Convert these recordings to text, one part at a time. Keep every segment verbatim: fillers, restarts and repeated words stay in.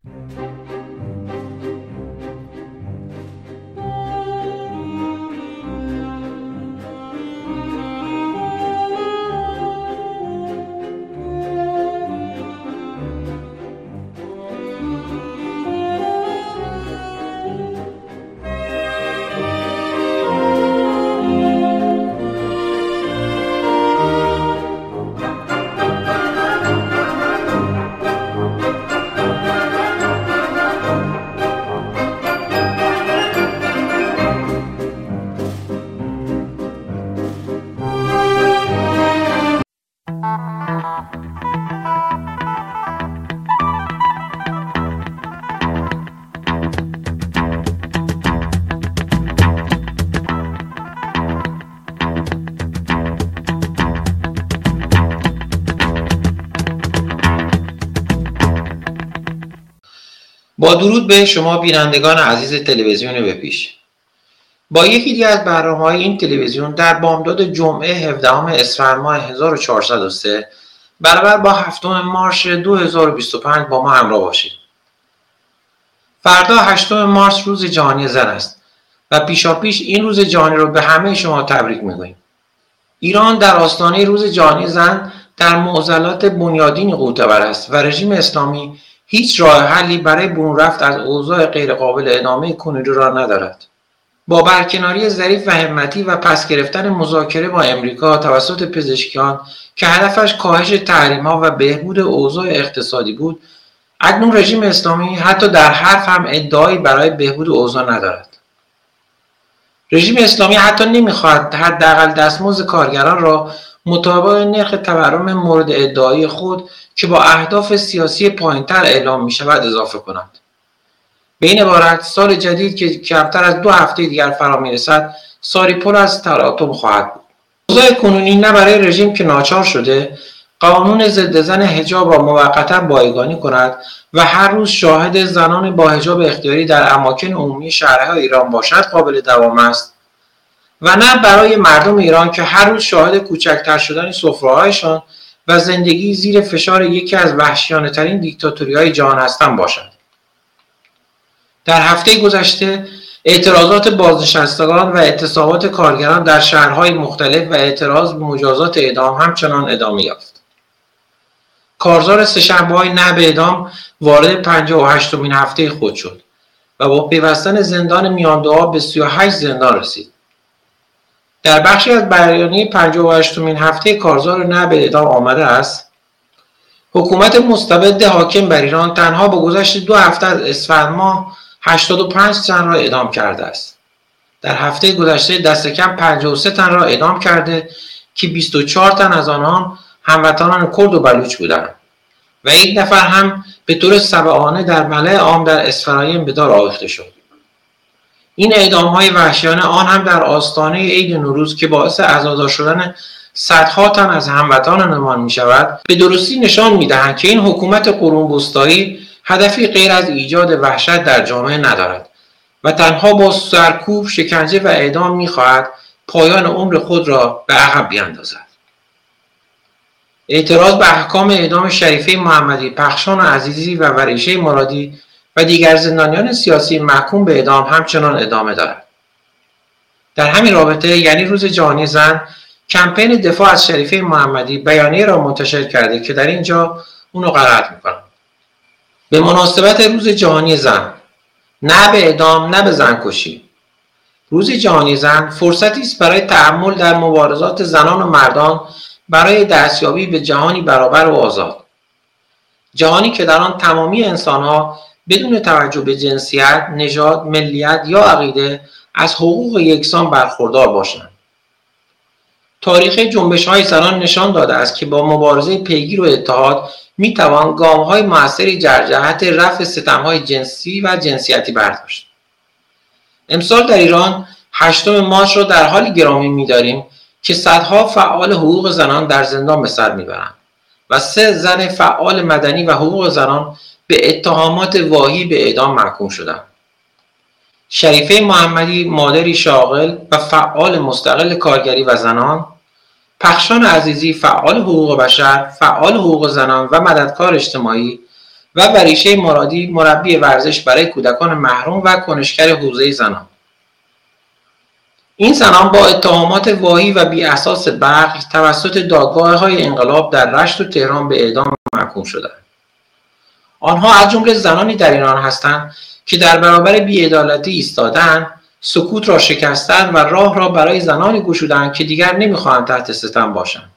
با درود به شما بینندگان عزیز تلویزیون به پیش. با یکی دیگر از برنامه‌های این تلویزیون در بامداد جمعه هفدهم اسفند ماه هزار و چهارصد و سه برابر با هفتم مارس دو هزار و بیست و پنج با ما همراه باشید. فردا هشتم مارس روز جهانی زن است و پیشاپیش این روز جهانی رو به همه شما تبریک میگوییم. ایران در آستانه روز جهانی زن در معضلات بنیادین غوطه‌ور است و رژیم اسلامی هیچ راه حلی برای برون رفت از اوضاع غیرقابل ادامه کنونی را ندارد. با برکناری ظریف و همتی و پس گرفتن مذاکره با امریکا توسط پزشکیان که هدفش کاهش تحریم‌ها و بهبود اوضاع اقتصادی بود، اکنون رژیم اسلامی حتی در حرف هم ادعایی برای بهبود اوضاع ندارد. رژیم اسلامی حتی نمی‌خواهد حداقل دستمزد کارگران را مطابق نرخ تورم مورد ادعای خود که با اهداف سیاسی پایین‌تر اعلام می‌شود اضافه کند. به این عبارت سال جدید که کمتر از دو هفته دیگر فرا می‌رسد، سالی پر از تلاطم خواهد بود. اوضاع کنونی نه برای رژیم که ناچار شده قانون ضد زن حجاب را موقتا بایگانی کند و هر روز شاهد زنان با حجاب اختیاری در اماکن عمومی شهرهای ایران باشد قابل دوام است، و نه برای مردم ایران که هر روز شاهد کوچکتر شدن سفره‌هایشان و زندگی زیر فشار یکی از وحشیانه‌ترین دیکتاتوری‌های جهان هستند باشد. در هفته گذشته اعتراضات بازنشستگان و اعتصابات کارگران در شهرهای مختلف و اعتراض به مجازات اعدام همچنان ادامه یافت. کارزار سه‌شنبه‌های نهب اعدام وارد پنجاه و هشتمین هفته خود شد و با پیوستن زندان میاندوها به سی و هشت زندان رسید. در بخشی از بیانیه پنجاه و هشتمین هفته کارزار نهب اعدام آمده است: حکومت مستبد حاکم بر ایران تنها با گذشت دو هفته از اسفند ماه هشتاد و پنج تن را اعدام کرده است. در هفته گذشته دست کم پنجاه و سه تن را اعدام کرده که بیست و چهار تن از آنان هموطنان کرد و بلوچ بودند و یک نفر هم به طور سبعانه در ملأ عام در اسفراین به دار آویخته شد. این اعدام‌های وحشیانه آن هم در آستانه عید نوروز که باعث عزادار شدن صدها تن از هموطنانمان می‌شود، به درستی نشان می‌دهند که این حکومت قرون وسطایی هدفی غیر از ایجاد وحشت در جامعه ندارد و تنها با سرکوب، شکنجه و اعدام می‌خواهد پایان عمر خود را به عقب بیندازد. اعتراض به احکام اعدام شریفه محمدی، پخشان عزیزی و وریشه مرادی و دیگر زندانیان سیاسی محکوم به اعدام همچنان ادامه دارد. در همین رابطه، یعنی روز جهانی زن، کمپین دفاع از شریفه محمدی بیانیه را منتشر کرده که در اینجا اونو قرائت میکنم. به مناسبت روز جهانی زن، نه به اعدام نه به زنکشی. روز جهانی زن فرصتی است برای تأمل در مبارزات زنان و مردان برای دستیابی به جهانی برابر و آزاد. جهانی که در آن تمامی انسان‌ها بدون توجه به جنسیت، نژاد، ملیت یا عقیده از حقوق یکسان برخوردار باشند. تاریخ جنبش‌های زنان نشان داده است که با مبارزه پیگیر و اتحاد می‌توان گام‌های موثری در جهت رفع ستم‌های جنسی و جنسیتی برداشت. امسال در ایران هشتم مارس را در حالی گرامی می‌داریم که صدها فعال حقوق زنان در زندان به سر می‌برند و سه زن فعال مدنی و حقوق زنان به اتهامات واهی به اعدام محکوم شدند. شریفه محمدی، مادری شاغل و فعال مستقل کارگری و زنان، پخشان عزیزی، فعال حقوق بشر، فعال حقوق زنان و مددکار اجتماعی، و بریشه مرادی مربی ورزش برای کودکان محروم و کنشگر حوزه زنان. این زنان با اتهامات واهی و بی اساس برق توسط دادگاه‌های انقلاب در رشت و تهران به اعدام محکوم شدند. آنها از جمله زنانی در ایران هستند که در برابر بی‌عدالتی ایستادند، سکوت را شکستند و راه را برای زنانی گشودند که دیگر نمی‌خواهند تحت ستم باشند.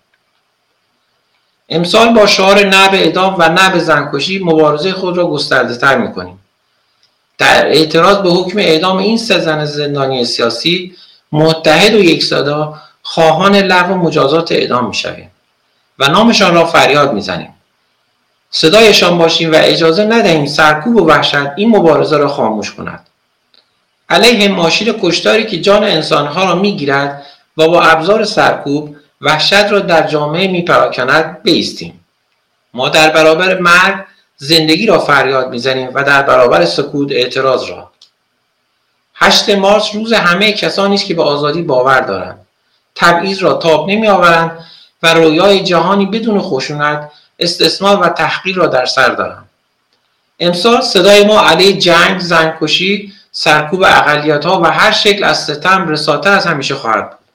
امسال با شعار نه به اعدام و نه به زنکشی مبارزه خود را گسترده‌تر می‌کنیم. در اعتراض به حکم اعدام این سه زن زندانی سیاسی متحد و یکصدا خواهان لغو مجازات اعدام می‌شویم و نامشان را فریاد می‌زنیم. صدایشان باشیم و اجازه ندهیم سرکوب و وحشت این مبارزه را خاموش کند. علیه ماشین کشتاری که جان انسانها را میگیرد و با ابزار سرکوب وحشت را در جامعه میپراکند بایستیم. ما در برابر مرگ زندگی را فریاد میزنیم و در برابر سکوت اعتراض را. هشت مارس روز همه کسانی است که به آزادی باور دارند، تبعیض را تاب نمیآورند و رویای جهانی بدون خشونت، استثمار و تحقیر را در سر دارند. امسال صدای ما علیه جنگ، زنکشی، سرکوب اقلیت‌ها و هر شکل از ستم رساتر از همیشه خواهد بود.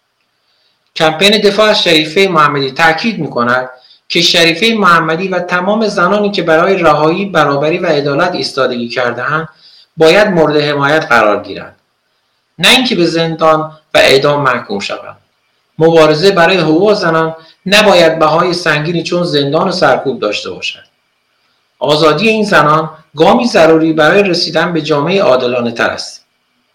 کمپین دفاع از شریفه محمدی تاکید می‌کند که شریفه محمدی و تمام زنانی که برای رهایی، برابری و عدالت ایستادگی کرده‌اند باید مورد حمایت قرار گیرند، نه اینکه به زندان و اعدام محکوم شوند. مبارزه برای حقوق زنان نباید بهای سنگینی چون زندان و سرکوب داشته باشد. آزادی این زنان گامی ضروری برای رسیدن به جامعه عادلانه تر است.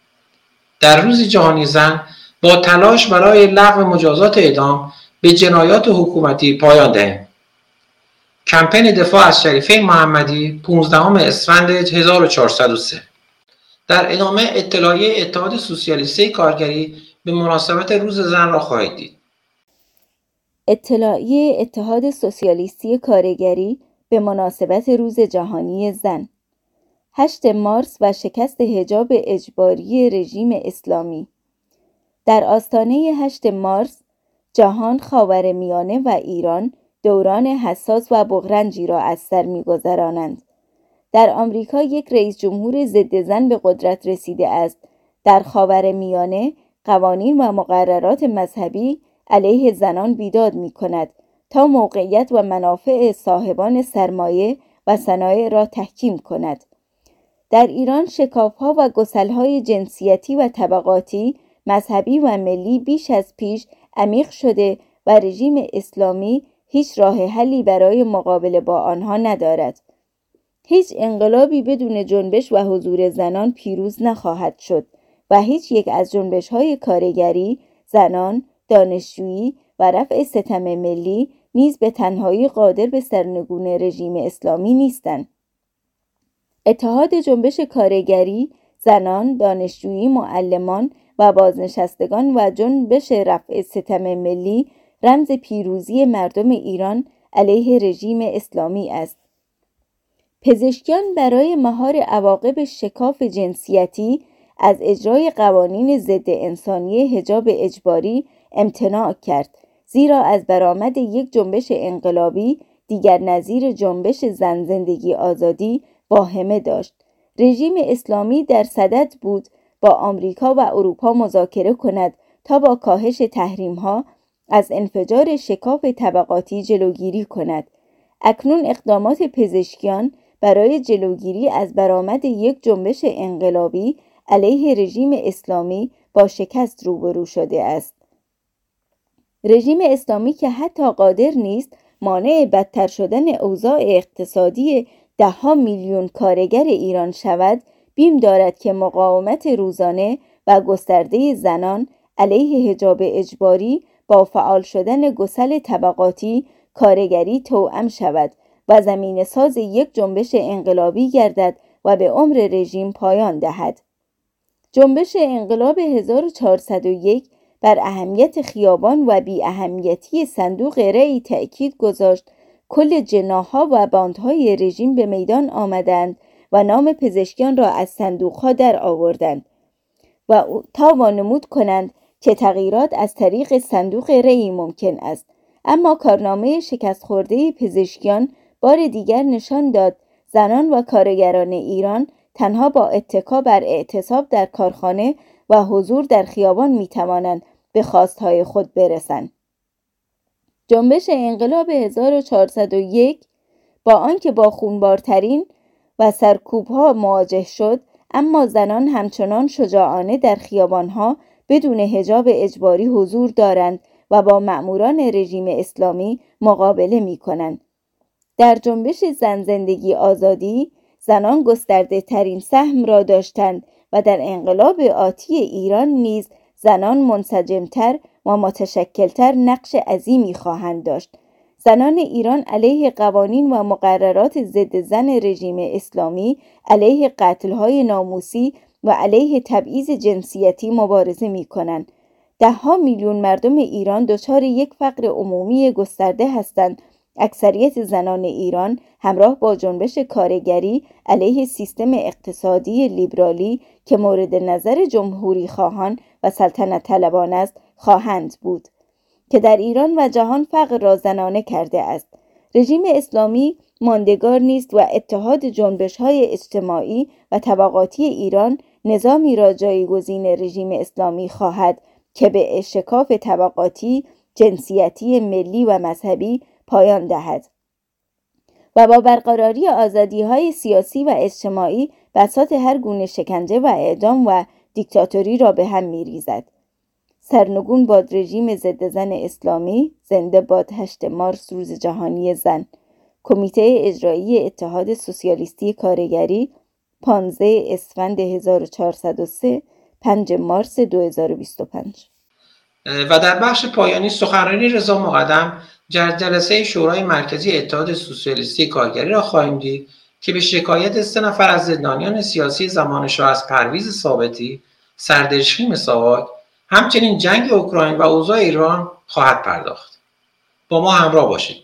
در روز جهانی زن با تلاش برای لغو مجازات اعدام به جنایات حکومتی پایان دهیم. کمپین دفاع از شریفه محمدی پانزدهم اسفند هزار و چهارصد و سه. در ادامه اطلاعیه اتحاد سوسیالیستی کارگری به مناسبت روز زن را خواهید دید. اطلاعیه اتحاد سوسیالیستی کارگری به مناسبت روز جهانی زن. هشتم مارس و شکست حجاب اجباری رژیم اسلامی. در آستانه هشتم مارس جهان، خاورمیانه و ایران دوران حساس و بغرنجی را از سر می‌گذرانند. در آمریکا یک رئیس جمهور ضد زن به قدرت رسیده است. در خاورمیانه قوانین و مقررات مذهبی علیه زنان بیداد می‌کند تا موقعیت و منافع صاحبان سرمایه و صنایع را تحکیم کند. در ایران شکاف‌ها و گسل‌های جنسیتی و طبقاتی، مذهبی و ملی بیش از پیش عمیق شده و رژیم اسلامی هیچ راه حلی برای مقابله با آنها ندارد. هیچ انقلابی بدون جنبش و حضور زنان پیروز نخواهد شد و هیچ یک از جنبش‌های کارگری، زنان، دانشجویی و رفع ستم ملی نیز به تنهایی قادر به سرنگون رژیم اسلامی نیستند. اتحاد جنبش کارگری، زنان، دانشجویی، معلمان و بازنشستگان و جنبش رفع ستم ملی رمز پیروزی مردم ایران علیه رژیم اسلامی است. پزشکیان برای مهار عواقب شکاف جنسیتی از اجرای قوانین ضد انسانی حجاب اجباری امتناع کرد، زیرا از برآمد یک جنبش انقلابی دیگر نظیر جنبش زن زندگی آزادی واهمه داشت. رژیم اسلامی در صدد بود با آمریکا و اروپا مذاکره کند تا با کاهش تحریم‌ها از انفجار شکاف طبقاتی جلوگیری کند. اکنون اقدامات پزشکیان برای جلوگیری از برآمد یک جنبش انقلابی علیه رژیم اسلامی با شکست روبرو شده است. رژیم اسلامی که حتی قادر نیست مانع بدتر شدن اوضاع اقتصادی ده ها میلیون کارگر ایران شود، بیم دارد که مقاومت روزانه و گسترده زنان علیه حجاب اجباری با فعال شدن گسل طبقاتی کارگری توأم شود و زمینه ساز یک جنبش انقلابی گردد و به عمر رژیم پایان دهد. جنبش انقلاب هزار و چهارصد و یک بر اهمیت خیابان و بی اهمیتی صندوق رأی تأکید گذاشت. کل جناح‌ها و باندهای رژیم به میدان آمدند و نام پزشکیان را از صندوق‌ها در آوردند و تا وانمود کنند که تغییرات از طریق صندوق رأی ممکن است. اما کارنامه شکست خورده پزشکیان بار دیگر نشان داد زنان و کارگران ایران تنها با اتکا بر اعتصاب در کارخانه و حضور در خیابان می توانند به خواستهای خود برسند. جنبش انقلاب هزار و چهارصد و یک با آنکه با خونبارترین و سرکوب‌ها مواجه شد، اما زنان همچنان شجاعانه در خیابان‌ها بدون حجاب اجباری حضور دارند و با مأموران رژیم اسلامی مقابله می‌کنند. در جنبش زن زندگی آزادی، زنان گسترده ترین سهم را داشتند و در انقلاب آتی ایران نیز زنان منسجمتر و متشکلتر نقش عظیمی خواهند داشت. زنان ایران علیه قوانین و مقررات ضد زن رژیم اسلامی، علیه قتل‌های ناموسی و علیه تبعیض جنسیتی مبارزه می‌کنند. ده‌ها میلیون مردم ایران دچار یک فقر عمومی گسترده هستند. اکثریت زنان ایران همراه با جنبش کارگری علیه سیستم اقتصادی لیبرالی که مورد نظر جمهوری خواهان و سلطنت طلبان است خواهند بود که در ایران و جهان فقر را زنانه کرده است. رژیم اسلامی ماندگار نیست و اتحاد جنبش‌های اجتماعی و طبقاتی ایران نظامی را جایگزین رژیم اسلامی خواهد که به اشکاف طبقاتی، جنسیتی، ملی و مذهبی پایان دهد و با برقراری آزادی‌های سیاسی و اجتماعی بساط هر گونه شکنجه و اعدام و دیکتاتوری را به هم می‌ریزد. سرنگون باد رژیم ضد زن اسلامی، زنده باد هشت مارس روز جهانی زن. کمیته اجرایی اتحاد سوسیالیستی کارگری، پانزده اسفند هزار و چهارصد و سه، پنجم مارس دو هزار و بیست و پنج. و در بخش پایانی سخنرانی رضا مقدم در جلسه شورای مرکزی اتحاد سوسیالیستی کارگری را خواهیم دید که به شکایت سه نفر از زندانیان سیاسی زمان شاه از پرویز ثابتی، سردشخیم ساواک، همچنین جنگ اوکراین و اوضاع ایران خواهد پرداخت. با ما همراه باشید.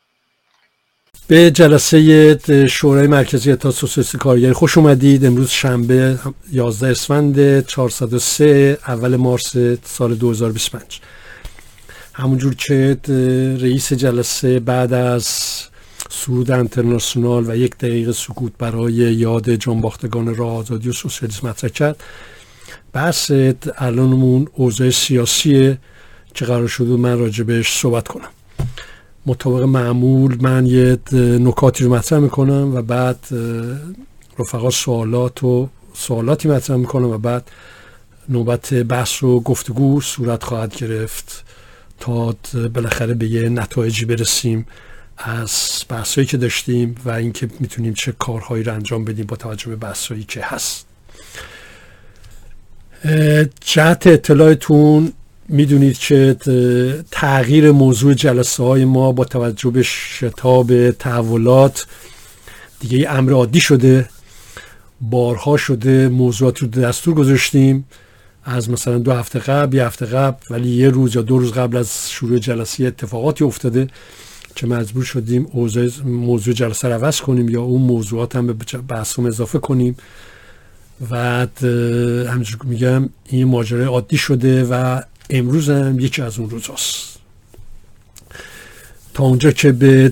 به جلسه شورای مرکزی اتحاد سوسیالیستی کارگری خوش اومدید. امروز شنبه یازده اسفند چهارصد و سه، اول مارس سال دو هزار و بیست و پنج. همونجور که رئیس جلسه بعد از سرود انترناسیونال و یک دقیقه سکوت برای یاد جانباختگان راه آزادی و سوسیالیسم مطرح کرد، بحث الانمون اوضاع سیاسیه که قرار شده من راجع بهش صحبت کنم. مطابق معمول من یه نکاتی رو مطرح میکنم و بعد رفقا سوالات و سوالاتی مطرح میکنم و بعد نوبت بحث و گفتگو صورت خواهد گرفت تا بالاخره به یه نتایجی برسیم از بحثایی که داشتیم و اینکه میتونیم چه کارهایی رو انجام بدیم با توجه به بحثایی که هست. جهت اطلاعتون میدونید که تغییر موضوع جلسه های ما با توجه به شتاب تحولات دیگه یه امر عادی شده. بارها شده موضوعات رو دستور گذاشتیم از مثلا دو هفته قبل، یه هفته قبل، ولی یه روز یا دو روز قبل از شروع جلسه اتفاقاتی افتاده که مجبور شدیم موضوع جلسه رو عوض کنیم یا اون موضوعات هم به بحثم اضافه کنیم و همینجور میگم این ماجرای عادی شده و امروز هم یکی از اون روز هست. تا اونجا که به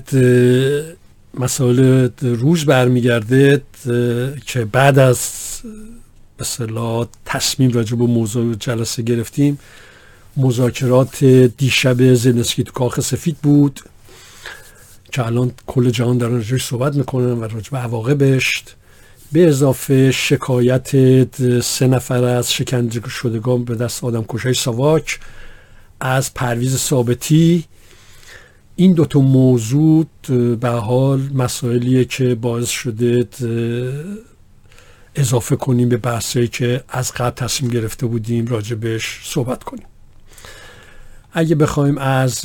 مسائل روز برمیگرده که بعد از به اصطلاح تصمیم راجع به موضوع جلسه گرفتیم، مذاکرات دیشب زلنسکی تو کاخ سفید بود که الان کل جهان دارن راجعش صحبت میکنن و راجع به عواقبش، به اضافه شکایت سه نفر از شکنجه شدگان به دست آدم کشای ساواک از پرویز ثابتی. این دوتا موضوع به حال مسائلیه که باعث شده اضافه کنیم به بحثایی که از قبل تصمیم گرفته بودیم راجع بهش صحبت کنیم. اگه بخوایم از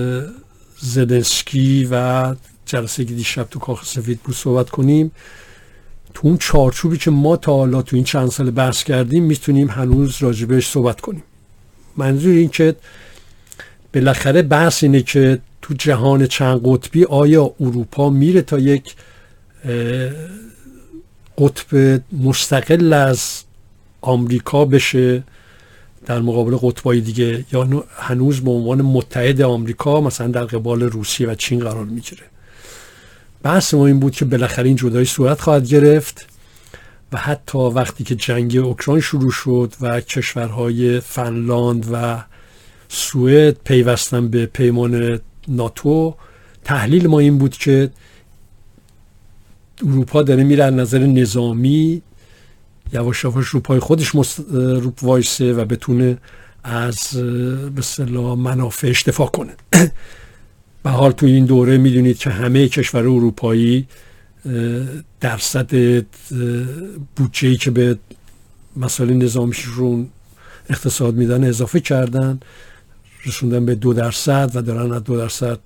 زلنسکی و جلسه که دیشب تو کاخ سفید بود صحبت کنیم، تو اون چارچوبی که ما تا حالا تو این چند سال بحث کردیم میتونیم هنوز راجع بهش صحبت کنیم. منظور این که بالاخره بحث اینه که تو جهان چند قطبی آیا اروپا میره تا یک قطب مستقل از آمریکا بشه در مقابل قطبای دیگه، یا هنوز به عنوان متحد آمریکا مثلا در قبال روسیه و چین قرار میگیره. بحث ما این بود که بالاخره این جدایی صورت خواهد گرفت و حتی وقتی که جنگ اوکراین شروع شد و کشورهای فنلاند و سوئد پیوستن به پیمان ناتو، تحلیل ما این بود که اروپا داره میره از نظر نظامی یواش یواش رو پای خودش رو وایسه و بتونه از به اصطلاح منافعش دفاع کنه. به حال توی این دوره میدونید که همه کشور اروپایی درصد بودجه‌ای که به مسائل نظامیشون اقتصاد میدن اضافه کردن، رسوندن به دو درصد و دارن از دو درصد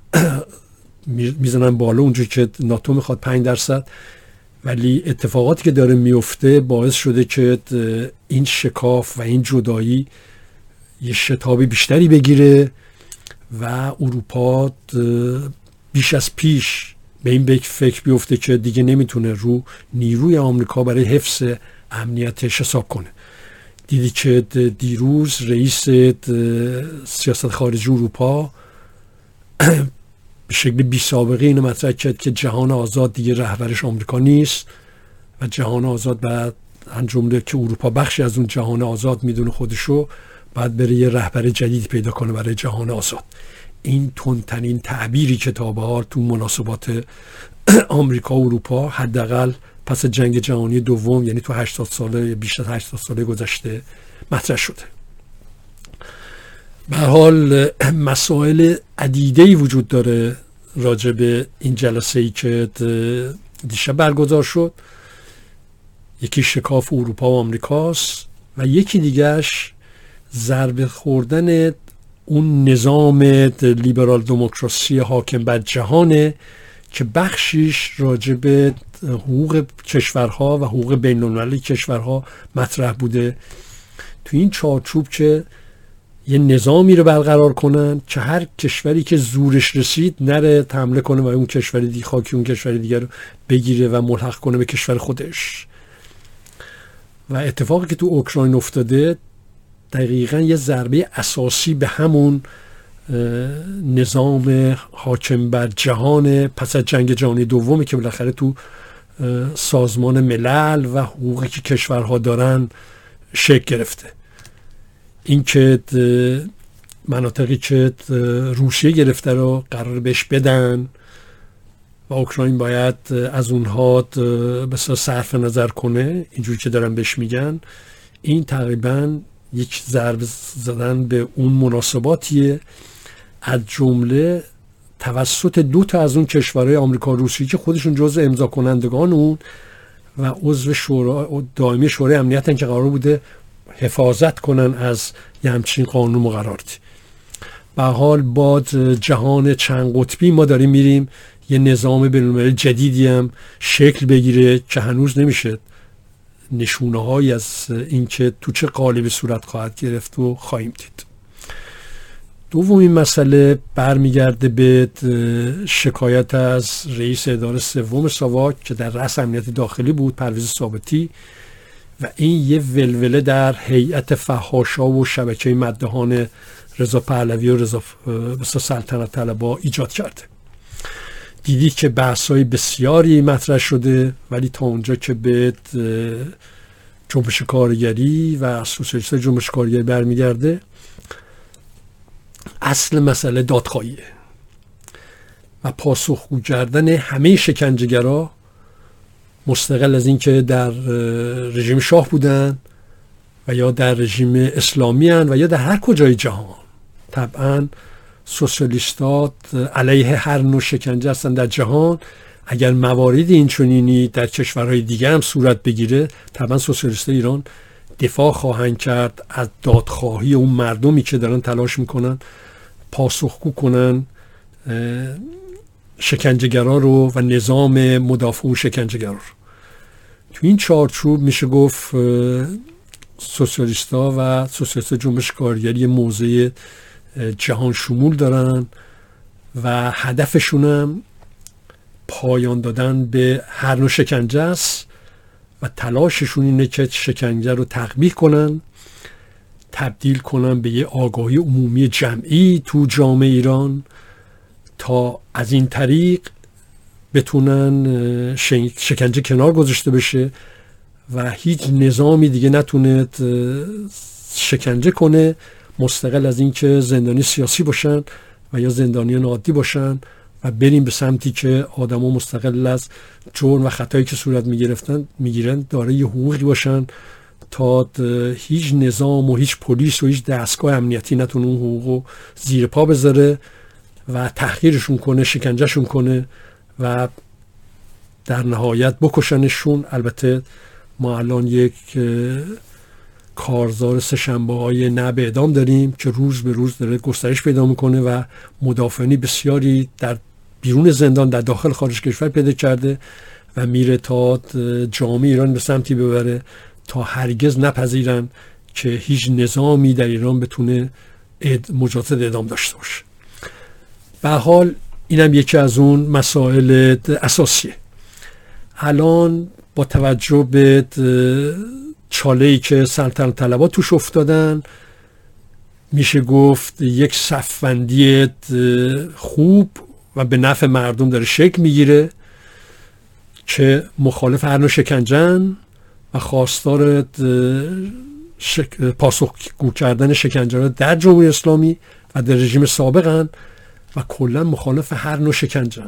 میزنن بالا، اونجوری که ناتو میخواد پنج درصد. ولی اتفاقاتی که داره میفته باعث شده که این شکاف و این جدایی یه شتاب بیشتری بگیره و اروپا بیش از پیش به این فکر بیفته که دیگه نمیتونه رو نیروی آمریکا برای حفظ امنیتش حساب کنه. دیدی که دیروز رئیس سیاست خارجی اروپا به شکل بی سابقه اینو مطرح کرد که جهان آزاد دیگه رهبرش آمریکا نیست و جهان آزاد بعد انجام که اروپا بخشی از اون جهان آزاد میدونه خودشو، بعد بره یه رهبر جدید پیدا کنه برای جهان آزاد. این تندترین تعبیری که تا به حال تو مناسبات آمریکا و اروپا حداقل پس جنگ جهانی دوم، یعنی تو هشتاد ساله بیشتر هشتاد ساله گذشته مطرح شده. به هر حال مسائل عدیده‌ای وجود داره راجع به این جلسه‌ای که دیشب برگزار شد. یکی شکاف اروپا و آمریکاست و یکی دیگهش ضربه خوردن اون نظام لیبرال دموکراسی حاکم بر جهانه که بخشیش راجع به حقوق کشورها و حقوق بین‌المللی کشورها مطرح بوده. تو این چارچوب که یه نظامی رو برقرار کنن که هر کشوری که زورش رسید نره حمله کنه و اون کشوری دیگه خاکی اون کشوری دیگه رو بگیره و ملحق کنه به کشور خودش. و اتفاقی که تو اوکراین افتاده دقیقاً یه ضربه اساسی به همون نظام حاکم بر جهان پس از جنگ جهانی دومی که بالاخره تو سازمان ملل و حقوقی که کشورها دارن شکل گرفته. این که مناطقی که روسیه گرفته رو قرار بهش بدن و اوکراین باید از اونها بسیار صرف نظر کنه، اینجوری که دارن بهش میگن، این تقریبا یک ضربه زدن به اون مناسباتیه، از جمله توسط دو تا از اون کشورهای آمریکا و روسیه که خودشون جزء امضا کنندگان اون و عضو شورای دائمی شورای امنیتن که قرار بوده حفاظت کنن از یه همچین قانون مقرراتی. به حال با جهان چند قطبی ما داریم میریم یه نظام بین‌المللی جدیدی هم شکل بگیره که هنوز نمیشه نشونه هایی از اینکه تو چه قالبی صورت خواهد گرفت و خواهیم دید. دومین مسئله برمیگرده به شکایت از رئیس اداره سوم ساواک که در رأس امنیت داخلی بود، پرویز ثابتی، و این یه ولوله در هیئت فحاشا و شبکه مداحان رضا پهلوی و رضا سلطنت طلبها ایجاد کرده. دیدی که بحث‌های بسیاری مطرح شده، ولی تا اونجا که به جنبش کارگری و سوسیالیست‌های جنبش کارگری برمیگرده، اصل مسئله دادخواهیه و پاسخگو کردن همه شکنجه‌گرا، مستقل از اینکه در رژیم شاه بودن و یا در رژیم اسلامی هن و یا در هر کجای جهان. طبعا سوسیالیستات علیه هر نوع شکنجه هستن در جهان. اگر موارد اینچنینی در کشورهای دیگه هم صورت بگیره، طبعا سوسیالیستای ایران دفاع خواهند کرد از دادخواهی اون مردمی که دارن تلاش میکنن پاسخگو کنن شکنجه‌گرا رو و نظام مدافع و شکنجه‌گرا رو. تو این چارچوب میشه گفت سوسیالیست‌ها و سوسیالیست جنبش کارگری موضع جهان شمول دارن و هدفشون هم پایان دادن به هر نوع شکنجه است و تلاششون اینه که شکنجه رو تقبیح کنن، تبدیل کنن به یه آگاهی عمومی جمعی تو جامعه ایران، تا از این طریق بتونن شکنجه کنار گذاشته بشه و هیچ نظامی دیگه نتونه شکنجه کنه، مستقل از اینکه زندانی سیاسی باشن و یا زندانیان عادی باشن، و بریم به سمتی که آدما مستقل از جرم و خطایی که صورت میگرفتن میگیرن دارای حقوقی باشن تا هیچ نظام و هیچ پلیس و هیچ دستگاه امنیتی نتونه اون حقوقو زیر پا بذاره و تحقیرشون کنه، شکنجهشون کنه و در نهایت بکشنشون. البته ما الان یک کارزار سه‌شنبه های نه به اعدام داریم که روز به روز داره گسترش پیدا میکنه و مدافعین بسیاری در بیرون زندان در داخل خارج کشور پیدا کرده و میره تا جامعه ایران به سمتی ببره تا هرگز نپذیرن که هیچ نظامی در ایران بتونه مجازات اعدام داشته باشه. به هر حال اینم یکی از اون مسائل اساسیه. الان با توجه به چاله‌ای که سلطنت طلبها توش افتادن، میشه گفت یک صف‌بندی خوب و به نفع مردم داره شکل میگیره که مخالف هر نوع شکنجه‌ن و خواستار شک... پاسخگو کردن شکنجه‌ها در جمهوری اسلامی و در رژیم سابقن و کلا مخالف هر نوع شکنجه‌ن.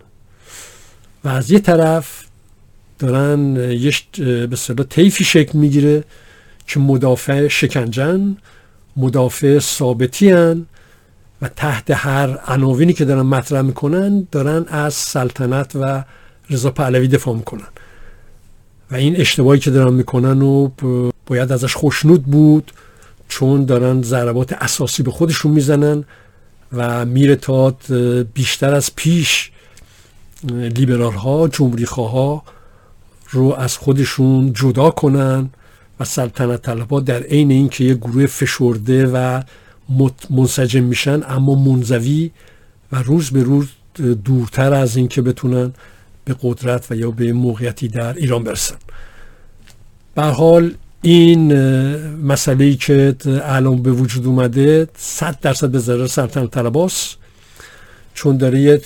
و از یه طرف دارن یه به اصطلاح طیفی شکل میگیره که مدافع شکنجه‌ن، مدافع ثابتی‌ان و تحت هر عناوینی که دارن مطرح میکنن دارن از سلطنت و رضا پهلوی دفاع میکنن و این اشتباهی که دارن میکنن و باید ازش خوشنود بود، چون دارن ضربات اساسی به خودشون میزنن و میره تا بیشتر از پیش لیبرال ها، جمهوری خواها رو از خودشون جدا کنن و سلطنت طلبها در عین این که یه گروه فشرده و منسجم میشن اما منزوی و روز به روز دورتر از این که بتونن به قدرت و یا به موقعیتی در ایران برسن. به هر حال این مسئله‌ای که الان به وجود اومده صد درصد به ضرر سلطنت طلباست، چون داره یه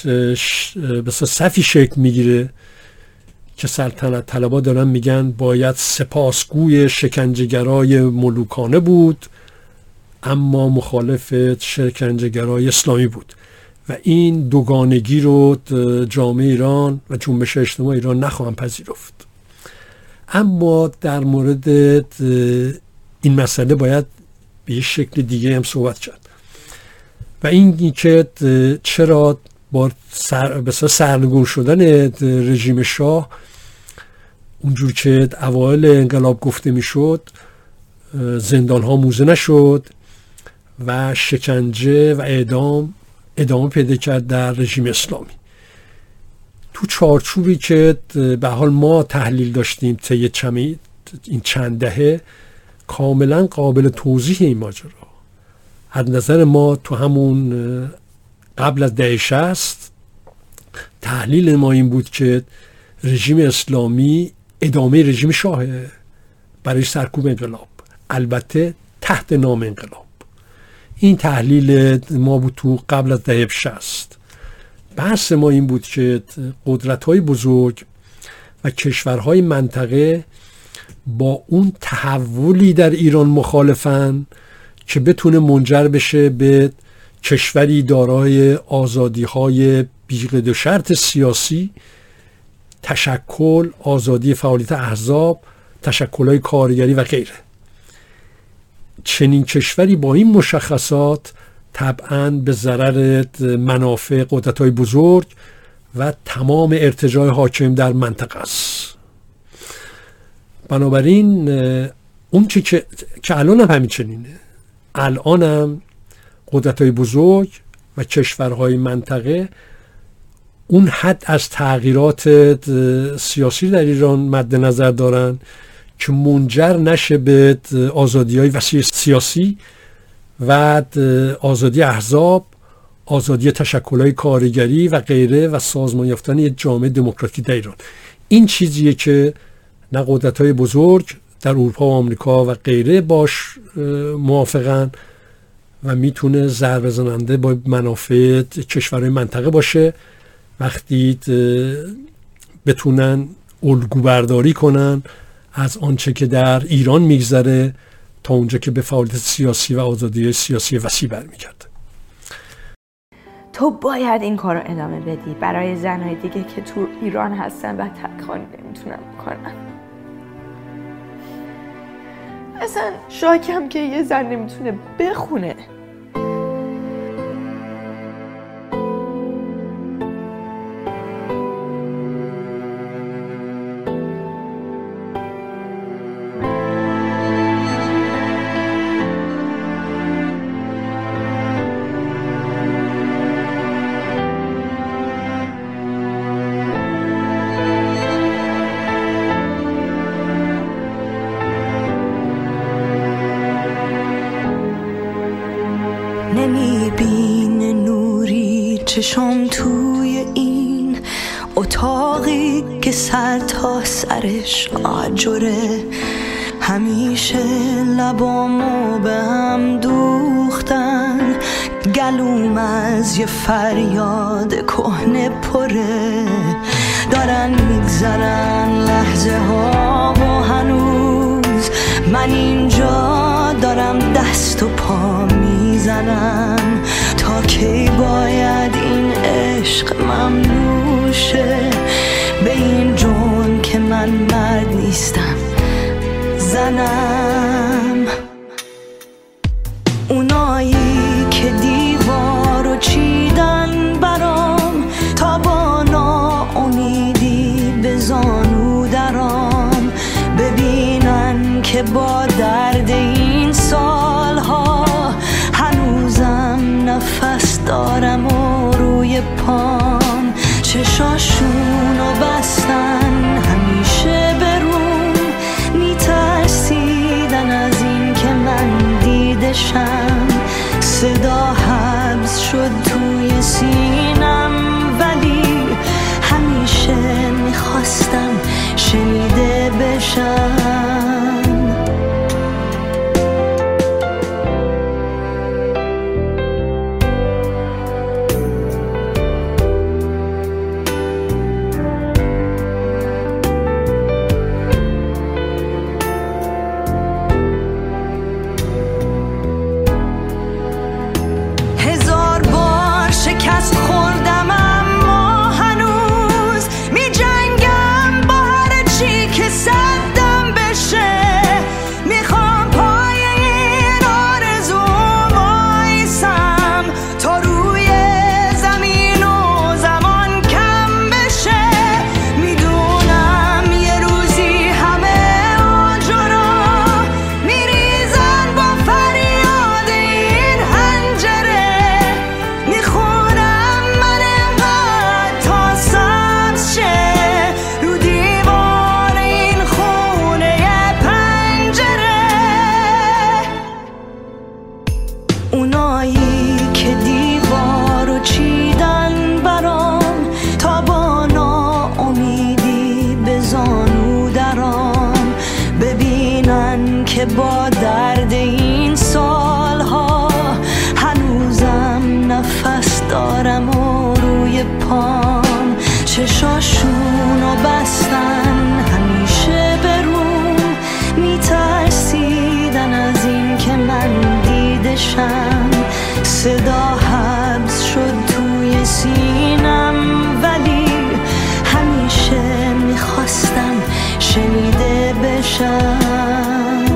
بسیار صفی شکل میگیره که سلطنت طلبها دارن میگن باید سپاسگوی شکنجه‌گرای ملوکانه بود اما مخالف شکنجه‌گرای اسلامی بود و این دوگانگی رو جامعه ایران و جنبش اجتماعی ایران نخواهند پذیرفت. اما در مورد این مسئله باید به یک شکل دیگه هم صحبت کرد و این که چرا با سر بسیار سرنگون شدن رژیم شاه اونجور که اوایل انقلاب گفته میشد زندان ها موزه نشد و شکنجه و اعدام ادامه پیدا کرد در رژیم اسلامی. تو چارچوبی که به حال ما تحلیل داشتیم طی چمی این چند دهه کاملا قابل توضیح این ماجرا. از نظر ما تو همون قبل از دهه شصت تحلیل ما این بود که رژیم اسلامی ادامه رژیم شاهه برای سرکوب انقلاب، البته تحت نام انقلاب. این تحلیل ما بود تو قبل از دهه شصت. بحث ما این بود که قدرت‌های بزرگ و کشورهای منطقه با اون تحولی در ایران مخالفن که بتونه منجر بشه به کشوری دارای آزادی‌های بی‌قید و شرط سیاسی، تشکل، آزادی فعالیت احزاب، تشکل‌های کارگری و غیره. چنین کشوری با این مشخصات طبعاً به ضرر منافع قدرت‌های بزرگ و تمام ارتجاع حاکم در منطقه است. بنابراین اون که که, که الان هم همین چنینه، الان هم قدرت‌های بزرگ و کشورهای منطقه اون حد از تغییرات سیاسی در ایران مد نظر دارن که منجر نشه به آزادی‌های وسیع سیاسی و آزادی احزاب، آزادی تشکل‌های کارگری و غیره و سازمان یافتن یک جامعه دموکراتیک در ایران. این چیزیه که نه قدرت‌های بزرگ در اروپا و آمریکا و غیره باش موافقن و میتونه ضربه زننده با منافع کشورهای منطقه باشه وقتی بتونن الگو برداری کنن از آنچه که در ایران میگذره تا اونجا که به فعالیت سیاسی و آزادی سیاسی وسیع برمیگرده. تو باید این کار رو ادامه بدی برای زنهای دیگه که تو ایران هستن و تکانی نمیتونن بکنن. اصلا شاکم که یه زن نمیتونه بخونه. نمیبین نوری چشم توی این اتاقی که سر تا سرش آجره، همیشه لبامو به هم دوختن، گلوم از یه فریاد کهنه پره، دارن میگذرن لحظه ها و هنوز من اینجا دارم دست و پا میزنم. تا کی باید این عشق ممنوع شه به این جون که من مرد نیستم زنم. اونایی که دیوارو چیدن برام تا با ناامیدی به زانو درام، ببینن که با درد این سالها هنوزم نفس دارم و روی پام، چشاشونو بستن همیشه برون، میترسیدن از این که من دیدشم، صدا حبس شد توی سینم ولی همیشه میخواستم شنیده بشم. که با درد این سالها هنوزم نفس دارم و روی پام، چشاشونو بستن همیشه برون، میترسیدن از این که من دیدشم، صدا حبس شد توی سینم ولی همیشه میخواستم شنیده بشم.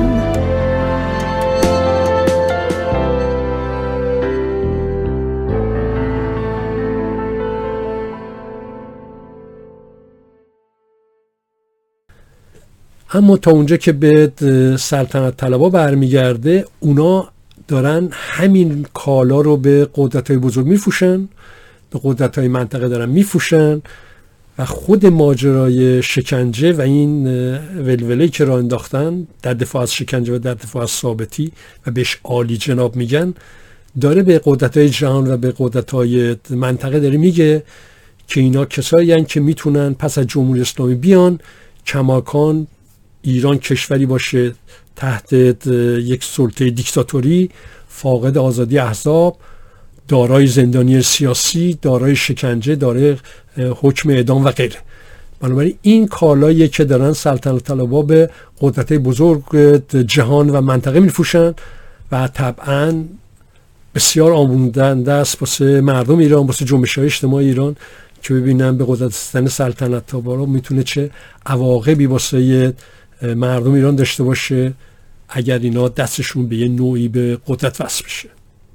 اما تا اونجا که به سلطنت طلبا برمیگرده، اونا دارن همین کالا رو به قدرت‌های بزرگ میفروشن، به قدرت‌های منطقه دارن میفروشن و خود ماجرای شکنجه و این ولوله‌ای که راه انداختن در دفاع از شکنجه و در دفاع از ثابتی و بهش عالی جناب میگن، داره به قدرت‌های جهان و به قدرت‌های منطقه داره میگه که اینا کسایی هستن که میتونن پس از جمهوری اسلامی بیان کماکان ایران کشوری باشه تحت یک سلطه دیکتاتوری فاقد آزادی احزاب، دارای زندانی سیاسی، دارای شکنجه، دارای حکم اعدام و غیره. بنابراین این کالایی که دارن سلطنت طلبها به قدرت‌های بزرگ جهان و منطقه می‌فروشن و طبعاً بسیار آموزنده است واسه مردم ایران، واسه جنبش‌های اجتماعی ایران که ببینن به قدرت رسیدن سلطنت طلبها میتونه چه عواقبی واسه مردم ایران داشته باشه اگر اینا دستشون به یه نوعی به قدرت وصل بشه.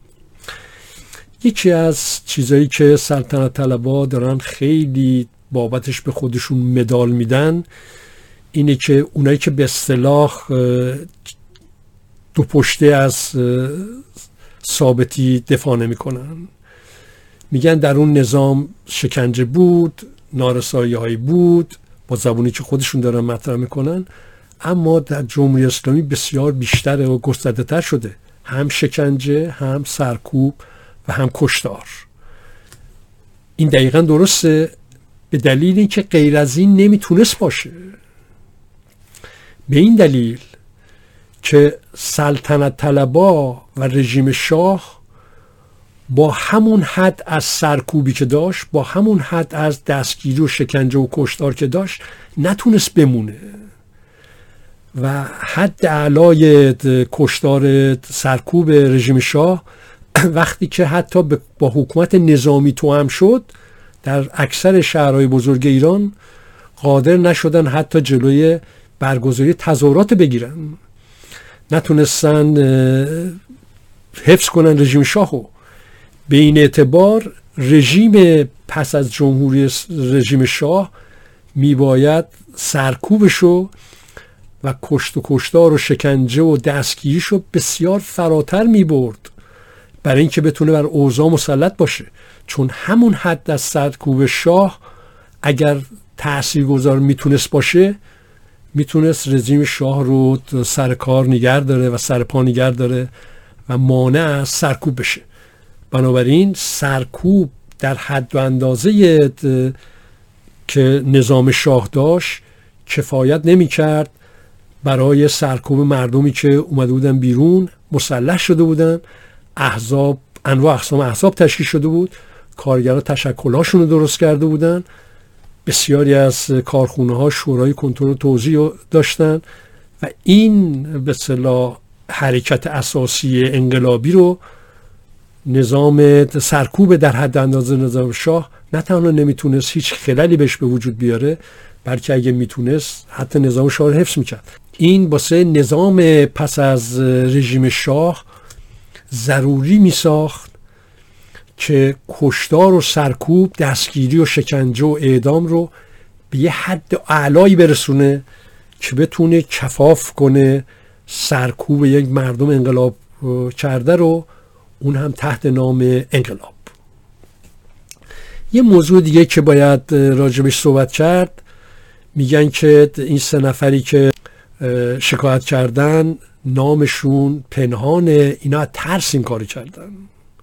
یکی از چیزایی که سلطنت طلبها دارن خیلی بابتش به خودشون مدال میدن اینه که اونایی که به اصطلاح دو پشته از ثابتی دفاع نمی کنن، میگن در اون نظام شکنجه بود، نارسایی هایی بود، با زبونی که خودشون دارن مطرح میکنن، اما در جمهوری اسلامی بسیار بیشتر و گسترده تر شده، هم شکنجه، هم سرکوب و هم کشتار. این دقیقا درسته، به دلیل اینکه غیر از این نمیتونست باشه. به این دلیل که سلطنت طلبها و رژیم شاه با همون حد از سرکوبی که داشت، با همون حد از دستگیری و شکنجه و کشتار که داشت نتونست بمونه و حد اعلای کشتار سرکوب رژیم شاه وقتی که حتی با حکومت نظامی توأم شد در اکثر شهرهای بزرگ ایران قادر نشدن حتی جلوی برگزاری تظاهرات بگیرن، نتونستن حفظ کنن رژیم شاهو. به این اعتبار رژیم پس از جمهوری رژیم شاه میباید سرکوبشو و کشت و کشتار و شکنجه و دستگیریشو بسیار فراتر میبرد برای اینکه بتونه بر اوضاع مسلط باشه، چون همون حد از سرکوب شاه اگر تاثیرگذار میتونست باشه میتونست رژیم شاه رو سر کار نگه داره و سر پا نگه داره و مانع از سرکوب بشه. بنابراین سرکوب در حد و اندازه که نظام شاه داشت کفایت نمی کرد برای سرکوب مردمی که اومده بودن بیرون، مسلح شده بودن، احزاب، انواع اقسام احزاب تشکیل شده بود، کارگرها تشکل‌هاشون رو درست کرده بودن، بسیاری از کارخونه ها شورای کنترل توزیع داشتن و این به اصطلاح حرکت اساسی انقلابی رو نظام سرکوب در حد اندازه نظام شاه نه تنها نمیتونست هیچ خللی بهش به وجود بیاره، بلکه اگه میتونست حتی نظام شاه رو حفظ میکرد. این واسه نظام پس از رژیم شاه ضروری میساخت که کشتار و سرکوب، دستگیری و شکنجه و اعدام رو به یه حد اعلایی برسونه که بتونه کفاف کنه سرکوب یک مردم انقلاب کرده رو، اون هم تحت نام انقلاب. یه موضوع دیگه که باید راجبش صحبت کرد، میگن که این سه نفری که شکایت کردن نامشون پنهانه، اینا ترس این کاری کردن.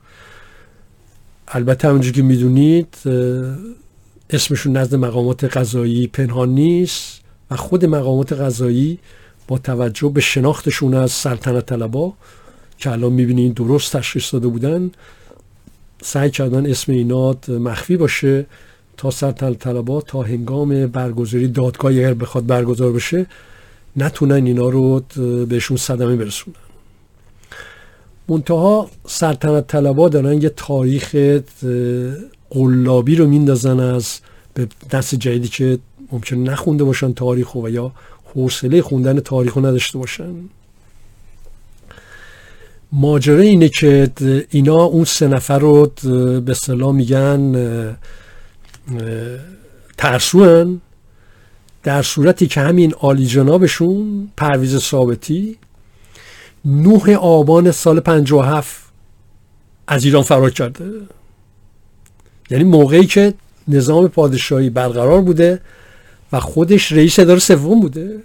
البته همونجور که میدونید اسمشون نزد مقامات قضایی پنهان نیست و خود مقامات قضایی با توجه به شناختشون از سلطنت طلبها که الان میبینید درست تشخیص داده بودن، سعی کردن اسم اینا مخفی باشه تا سلطنت طلبها تا هنگام برگزاری دادگاه اگر بخواد برگزار بشه نتونن اینا رو بهشون صدمه برسونن. منتها سلطنت طلبها دارن یه تاریخ قلابی رو میندازن از به دست جدیدی که ممکن نخونده باشن تاریخو و یا حوصله خوندن تاریخو نداشته باشن. ماجرا اینه که اینا اون سه نفر رو به اصطلاح میگن ترسوان، در صورتی که همین عالی جنابشون پرویز ثابتی نه آبان سال پنجاه و هفت از ایران فرار کرده، یعنی موقعی که نظام پادشاهی برقرار بوده و خودش رئیس اداره سوم بوده،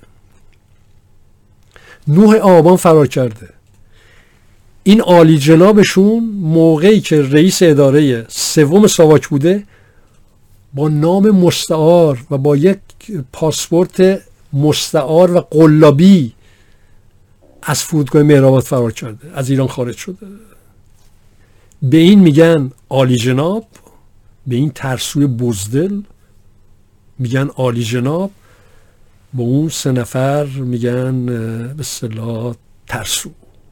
نه آبان فرار کرده. این عالی جنابشون موقعی که رئیس اداره سوم ساواک بوده با نام مستعار و با یک پاسپورت مستعار و قلابی از فرودگاه مهرآباد فرار کرده، از ایران خارج شده. به این میگن عالی جناب، به این ترسوی بزدل میگن عالی جناب، با اون سه نفر میگن به اصطلاح ترسو.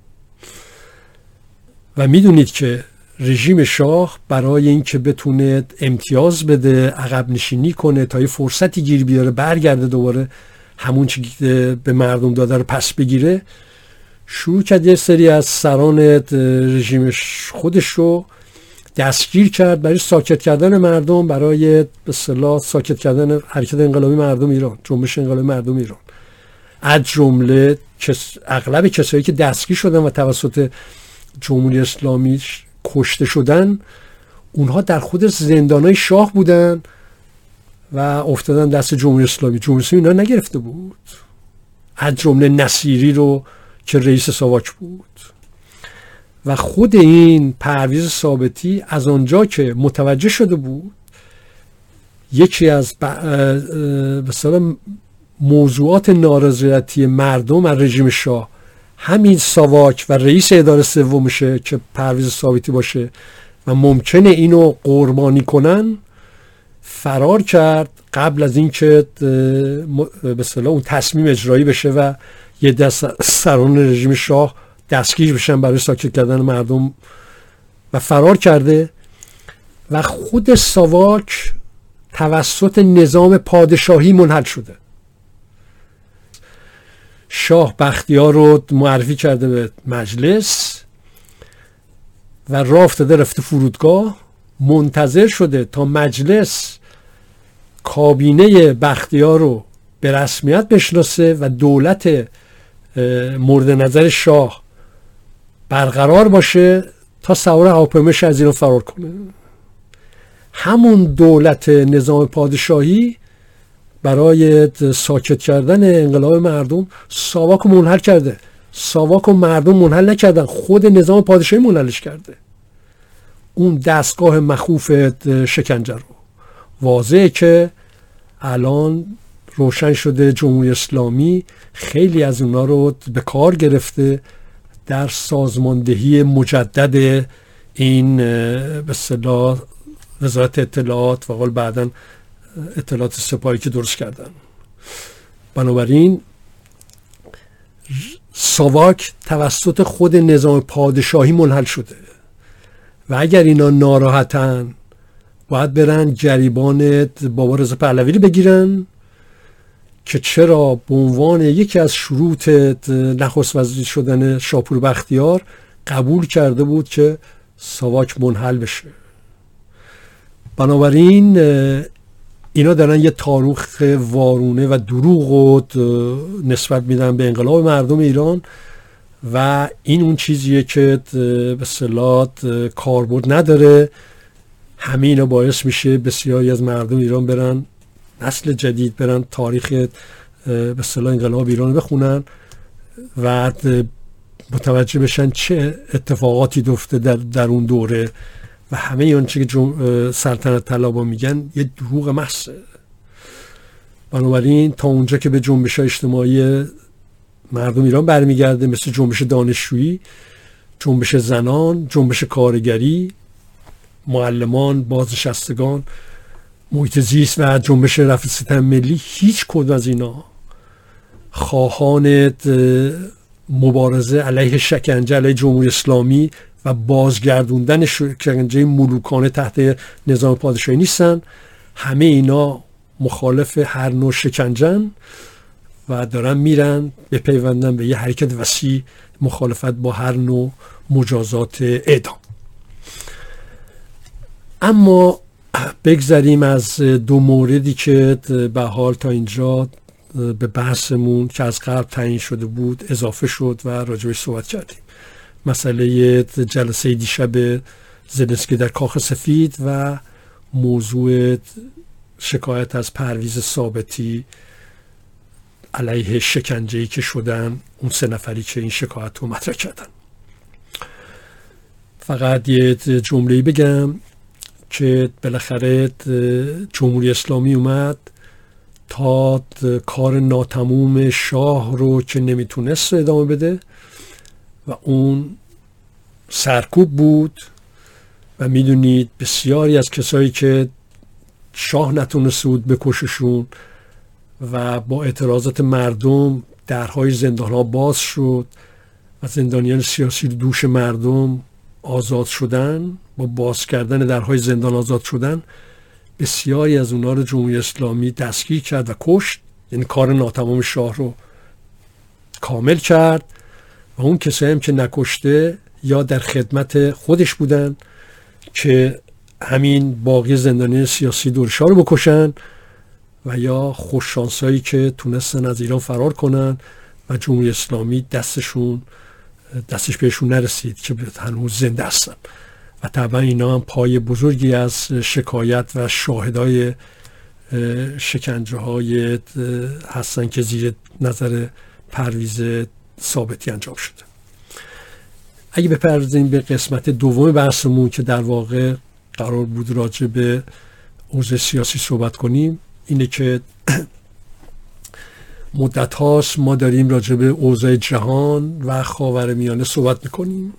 و میدونید که رژیم شاه برای اینکه بتونه امتیاز بده، عقب نشینی کنه، تا یه فرصتی گیر بیاره برگرده دوباره همون چی به مردم داده رو پس بگیره، شروع کرد یه سری از سران رژیم خودش رو دستگیر کرد برای ساکت کردن مردم، برای به اصطلاح ساکت کردن حرکت انقلابی مردم ایران، جنبش انقلابی مردم ایران. از جمله کس، اغلب کسایی که دستگیر شدن و توسط جمهوری اسلامی کشته شدن، اونها در خود زندانهای شاه بودن و افتادن دست جمهوری اسلامی. جمهوری اسلامی اینا نگرفته بود، از جمله نصیری رو که رئیس ساواک بود. و خود این پرویز ثابتی از آنجا که متوجه شده بود یکی از مثلا موضوعات نارضایتی مردم از رژیم شاه همین ساواک و رئیس اداره سومشه که پرویز ثابتی باشه و ممکنه اینو قربانی کنن، فرار کرد قبل از اینکه به اصطلاح اون تصمیم اجرایی بشه و یه دست سران رژیم شاه دستگیر بشن برای ساکت کردن مردم و فرار کرده. و خود ساواک توسط نظام پادشاهی منحل شده. شاه بختیار رو معرفی کرده به مجلس و راه افتاده رفته فرودگاه، منتظر شده تا مجلس کابینه بختیار رو به رسمیت بشناسه و دولت مورد نظر شاه برقرار باشه تا سوار هواپیماش از ایران فرار کنه. همون دولت نظام پادشاهی برای ساکت کردن انقلاب مردم ساواک رو منحل کرده. ساواک رو مردم منحل نکردن، خود نظام پادشاهی منحلش کرده. اون دستگاه مخوف شکنجه رو واضحه که الان روشن شده جمهوری اسلامی خیلی از اونا رو به کار گرفته در سازماندهی مجدد این به اصطلاح وزارت اطلاعات و قول بعداً اطلاعات سپاهی که درست کردن. بنابراین ساواک توسط خود نظام پادشاهی منحل شده و اگر اینا ناراحتن باید برن گریبان بابا رضا پهلوی رو بگیرن که چرا به عنوان یکی از شروط نخست وزیر شدن شاپور بختیار قبول کرده بود که ساواک منحل بشه. بنابراین اینا دارن یه تاریخ وارونه و دروغ رو نسبت میدن به انقلاب مردم ایران و این اون چیزیه که به اصطلاح کاربرد نداره. همه اینا باعث میشه بسیاری از مردم ایران برن، نسل جدید برن تاریخ به اصطلاح انقلاب ایران بخونن و متوجه بشن چه اتفاقاتی دفته در, در اون دوره و همه اون چیزی که سلطنت طلبا میگن یه دروغ محضه. بنابراین تا اونجا که به جنبش‌های اجتماعی مردم ایران برمیگرده، مثل جنبش دانشجویی، جنبش زنان، جنبش کارگری، معلمان، بازنشستگان، محیط زیست و جنبش رفع ستم ملی، هیچ کدوم از اینا خواهان مبارزه علیه شکنجه علیه جمهوری اسلامی و بازگردوندن شکنجه ملوکانه تحت نظام پادشاهی نیستن. همه اینا مخالف هر نوع شکنجن و دارن میرن بپیوندن به یه حرکت وسیع مخالفت با هر نوع مجازات اعدام. اما بگذریم از دو موردی که به حال تا اینجا به بحثمون که از قبل تعیین شده بود اضافه شد و راجعش صحبت کردیم. مسئله جلسه دیشب زلنسکی در کاخ سفید و موضوع شکایت از پرویز ثابتی علیه شکنجه‌ای که شدن اون سه نفری که این شکایت رو مطرح کردن. فقط یه جمله‌ای بگم که بالاخره جمهوری اسلامی اومد تا کار ناتموم شاه رو که نمیتونست ادامه بده و اون سرکوب بود و میدونید بسیاری از کسایی که شاه نتونسته بود بکششون و با اعتراضات مردم درهای زندانها باز شد و زندانیان سیاسی دوش مردم آزاد شدن، با باز کردن درهای زندان آزاد شدن. بسیاری از اونها رو جمهوری اسلامی دستگیر کرد و کشت، یعنی کار ناتمام شاه رو کامل کرد. و اون کسایی هم که نکشته یا در خدمت خودش بودن که همین باقی زندانی سیاسی دور شاه رو بکشن، و یا خوششانسایی که تونستن از ایران فرار کنن و جمهوری اسلامی دستشون دستش بهشون نرسید که هنوز زنده هستن. و طبعا اینا هم پای بزرگی از شکایت و شاهدای شکنجه های هستن که زیر نظر پرویز ثابتی انجام شده. اگه بپردازیم به قسمت دوم بحثمون که در واقع قرار بود راجع به اوضاع سیاسی صحبت کنیم، اینه که مدت هاست ما داریم راجع به اوضاع جهان و خاورمیانه صحبت میکنیم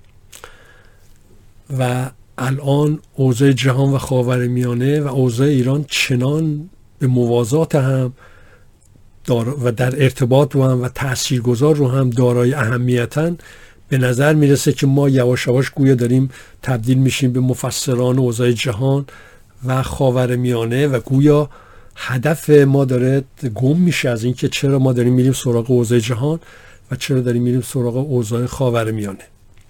و الان اوضاع جهان و خاورمیانه و اوضاع ایران چنان به موازات هم و در ارتباط رو هم و تاثیرگذار رو هم دارای اهمیتن، به نظر میرسه که ما یواش یواش گویا داریم تبدیل میشیم به مفسران اوضاع جهان و خاورمیانه و گویا هدف ما داره گم میشه از این که چرا ما داریم میریم سراغ اوضاع جهان و چرا داریم میریم سراغ اوضاع خاورمیانه.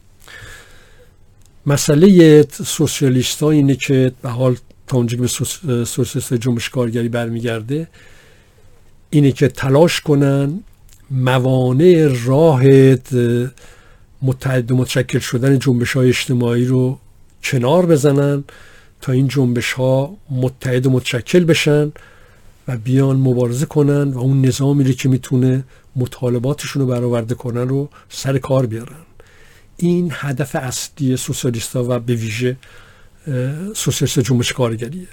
مسئله سوسیالیست ها اینه که به حال تا اونجا که به سوسیالیست جنبش کارگری برمیگرده، اینه که تلاش کنن موانع راه متحد و متشکل شدن جنبش های اجتماعی رو کنار بزنن تا این جنبش ها متحد و متشکل بشن و بیان مبارزه کنن و اون نظامی رو که میتونه مطالباتشون رو برآورده کنن رو سر کار بیارن. این هدف اصلی سوسیالیست ها و به ویژه سوسیالیست جنبش کارگریه.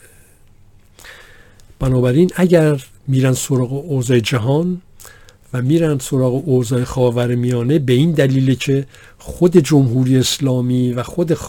بنابراین اگر میرن سراغ اوضاع جهان و میرن سراغ اوضاع خاورمیانه به این دلیله که خود جمهوری اسلامی و خود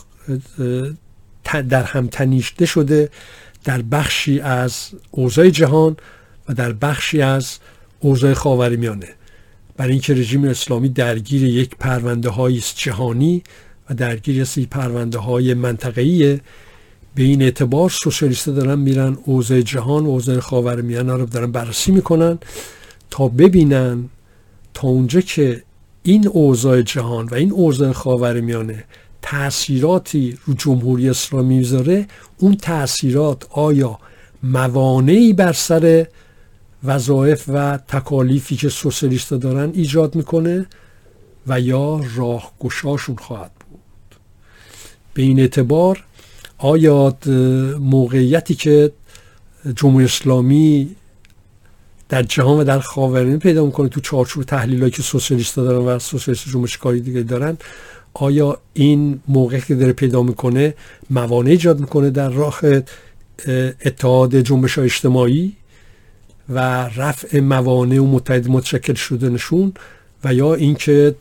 در هم تنیشته شده در بخشی از اوضاع جهان و در بخشی از اوضاع خاورمیانه، برای اینکه رژیم اسلامی درگیر یک پرونده های جهانی و درگیر یک پرونده های منطقه‌ای. به این اعتبار سوسیالیست‌ها دارن میرن اوضاع جهان و اوضاع خاورمیانه رو دارن بررسی میکنن تا ببینن تا اونجا که این اوضاع جهان و این اوضاع خاورمیانه تأثیراتی رو جمهوری اسلامی میذاره، اون تأثیرات آیا موانعی بر سر وظایف و تکالیفی که سوسیالیست‌ها دارن ایجاد میکنه و یا راهگشاشون خواهد بود. به این اعتبار آیا موقعیتی که جمهوری اسلامی در جهان و در خاورمیانه پیدا میکنه تو چارچوب تحلیلایی که سوسیالیست‌ها دارن و سوسیالیست جنبش کاری دیگه دارن، آیا این موقعی که داره پیدا میکنه موانع ایجاد میکنه در راه اتحاد جنبش‌های اجتماعی و رفع موانع و متحد متشکل شدنشون، و یا اینکه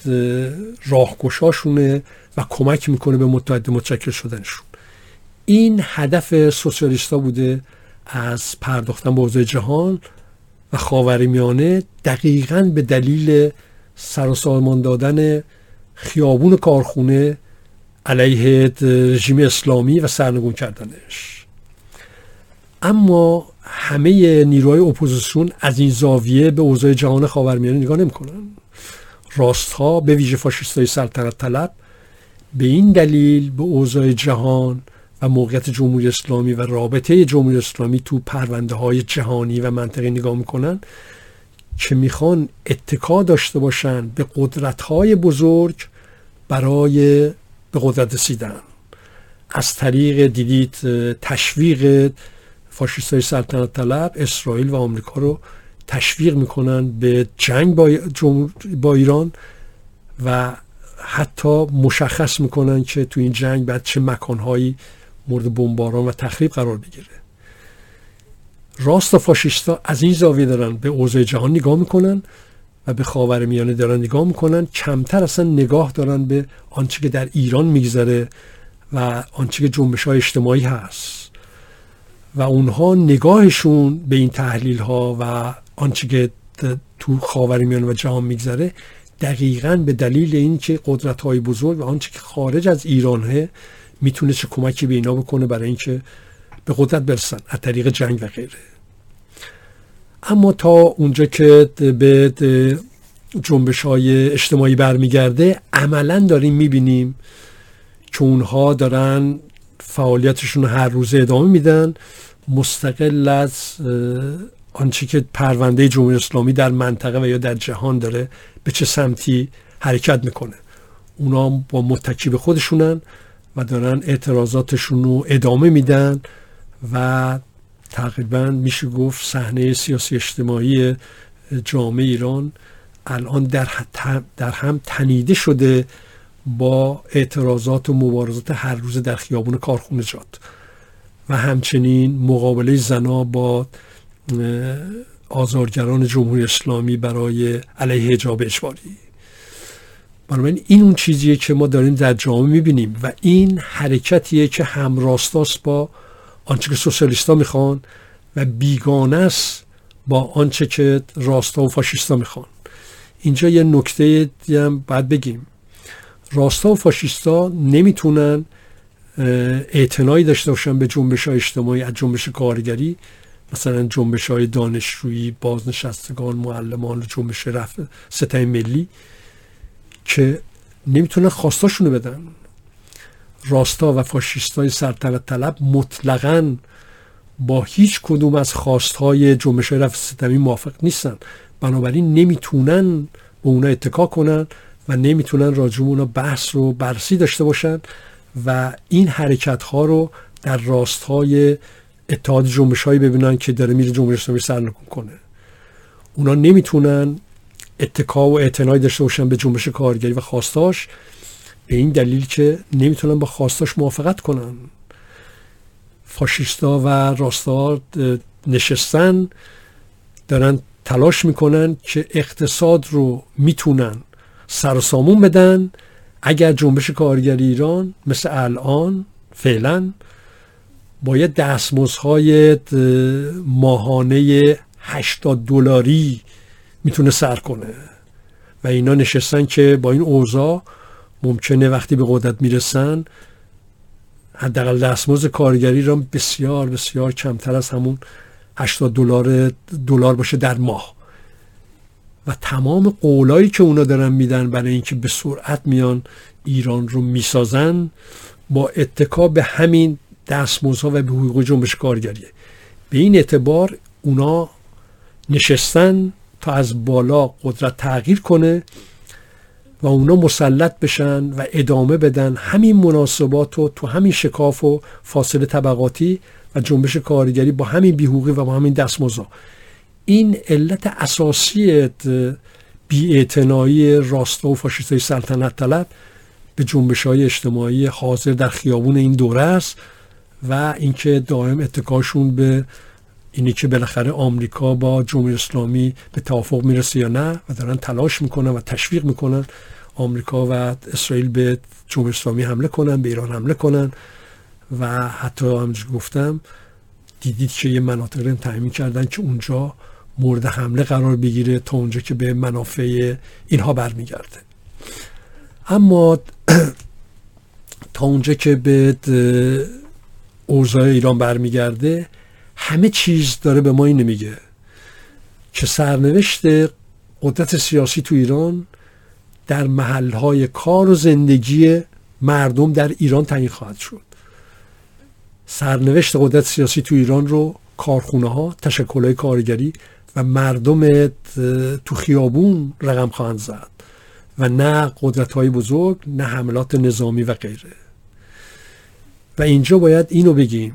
راهگشاشونه و کمک میکنه به متحد متشکل شدنشون؟ این هدف سوسیالیست‌ها بوده از پرداختن به اوضاع جهان و خاورمیانه، دقیقاً به دلیل سر و سامان دادن خیابون کارخونه علیه رژیم اسلامی و سرنگون کردنش. اما همه نیروهای اپوزیسیون از این زاویه به اوضاع جهان خاورمیانه نگاه نمی‌کنن. راست‌ها به ویژه فاشیست‌های سلطنت طلب به این دلیل به اوضاع جهان و موقعیت جمهوری اسلامی و رابطه جمهوری اسلامی تو پرونده‌های جهانی و منطقه‌ای نگاه میکنن که میخوان اتکا داشته باشن به قدرت‌های بزرگ برای به قدرت رسیدن. از طریق دیدید تشویق فاشیست‌های سلطنت طلب اسرائیل و آمریکا رو تشویق میکنن به جنگ با, با ایران و حتی مشخص میکنن که تو این جنگ بعد چه مکانهایی مورد بمباران و تخریب قرار بگیره. راست فاشیستا از این زاویه دارن به اوضاع جهان نگاه میکنن و به خاورمیانه دارن نگاه میکنن، کمتر اصلا نگاه دارن به آنچه که در ایران میگذره و آنچه که جنبش‌های اجتماعی هست و اونها نگاهشون به این تحلیل ها و آنچه که تو خاورمیانه و جهان میگذره دقیقاً به دلیل این که قدرت‌های بزرگ و آنچه که خارج از ایرانه میتونه چه کمکی به اینا بکنه برای اینکه به قدرت برسن از طریق جنگ و غیره. اما تا اونجا که به جنبش‌های اجتماعی برمیگرده عملاً داریم میبینیم که اونها دارن فعالیتشون رو هر روز ادامه میدن مستقل از آنچه که پرونده جمهوری اسلامی در منطقه و یا در جهان داره به چه سمتی حرکت میکنه. اونا با متکی به خودشونن و دارن اعتراضاتشون رو ادامه میدن و تقریبا میشه گفت صحنه سیاسی اجتماعی جامعه ایران الان در, در هم تنیده شده با اعتراضات و مبارزات هر روز در خیابون کارخونجات و همچنین مقابله زنا با آزارگران جمهوری اسلامی برای علیه حجاب اجباری. بنابراین این اون چیزیه که ما داریم در جامعه میبینیم و این حرکتیه که هم راستاست با آنچه که سوسیالیستا میخوان و بیگانه است با آنچه که راستا و فاشیستا میخوان. اینجا یه نکته هم باید بگیم، راستا و فاشیستا نمیتونن اعتنایی داشته باشن به جنبش‌های اجتماعی از جنبش کارگری، مثلا جنبش‌های دانشجویی، بازنشستگان، معلمان، جنبش رفع ستم ملی که نمیتونن خواستاشونو بدن. راستا و فاشیستای سلطنت طلب مطلقاً با هیچ کدوم از خواستهای جنبش‌های رفع ستمی موافق نیستن، بنابراین نمیتونن به اونا اتکا کنن و نمیتونن راجع به اونا بحث رو بررسی داشته باشن و این حرکت‌ها رو در راستای اتحاد جنبش‌هایی ببینن که داره میره جمهوری اسلامی سرنگون کنه. اونا نمیتونن اتکا و اعتنایی داشته باشن به جنبش کارگری و خواستاش به این دلیل که نمیتونن با خواستاش موافقت کنن. فاشیستا و راستا نشستن دارن تلاش میکنن که اقتصاد رو میتونن سر و سامون بدن اگر جنبش کارگری ایران مثل الان فعلا باید دستمزدهای ماهانه هشتاد دلاری میتونه سر کنه و اینا نشستن که با این اوضاع ممکنه وقتی به قدرت میرسن حداقل دستمزد کارگری را بسیار بسیار کمتر از همون هشتاد دلار دلار باشه در ماه و تمام قولایی که اونا دارن میدن برای اینکه به سرعت میان ایران رو میسازن با اتکا به همین دستمزدها و به حقوق جنبش کارگریه. به این اعتبار اونا نشستن تا از بالا قدرت تغییر کنه و اونا مسلط بشن و ادامه بدن همین مناسبات رو تو همین شکاف و فاصله طبقاتی و جنبش کارگری با همین بی‌حقوقی و با همین دستمزدها. این علت اساسی بی‌اعتنایی راستا و فاشیستای سلطنت طلب به جنبش‌های اجتماعی حاضر در خیابون این دوره است و اینکه دائم اتکاشون به اینی که بالاخره آمریکا با جمهوری اسلامی به توافق میرسه یا نه و دارن تلاش میکنن و تشویق میکنن آمریکا و اسرائیل به جمهوری اسلامی حمله کنن، به ایران حمله کنن و حتی همونجوری گفتم دیدید که یه مناطق رو تعیین کردن که اونجا مورد حمله قرار بگیره تا اونجا که به منافع اینها برمیگرده. اما تا اونجا که به اوضاع ایران برمیگرده همه چیز داره به ما این نمیگه که سرنوشت قدرت سیاسی تو ایران در محلهای کار و زندگی مردم در ایران تعیین خواهد شد. سرنوشت قدرت سیاسی تو ایران رو کارخونه ها، تشکل‌های کارگری و مردم تو خیابون رقم خواهند زد و نه قدرت‌های بزرگ، نه حملات نظامی و غیره. و اینجا باید اینو بگیم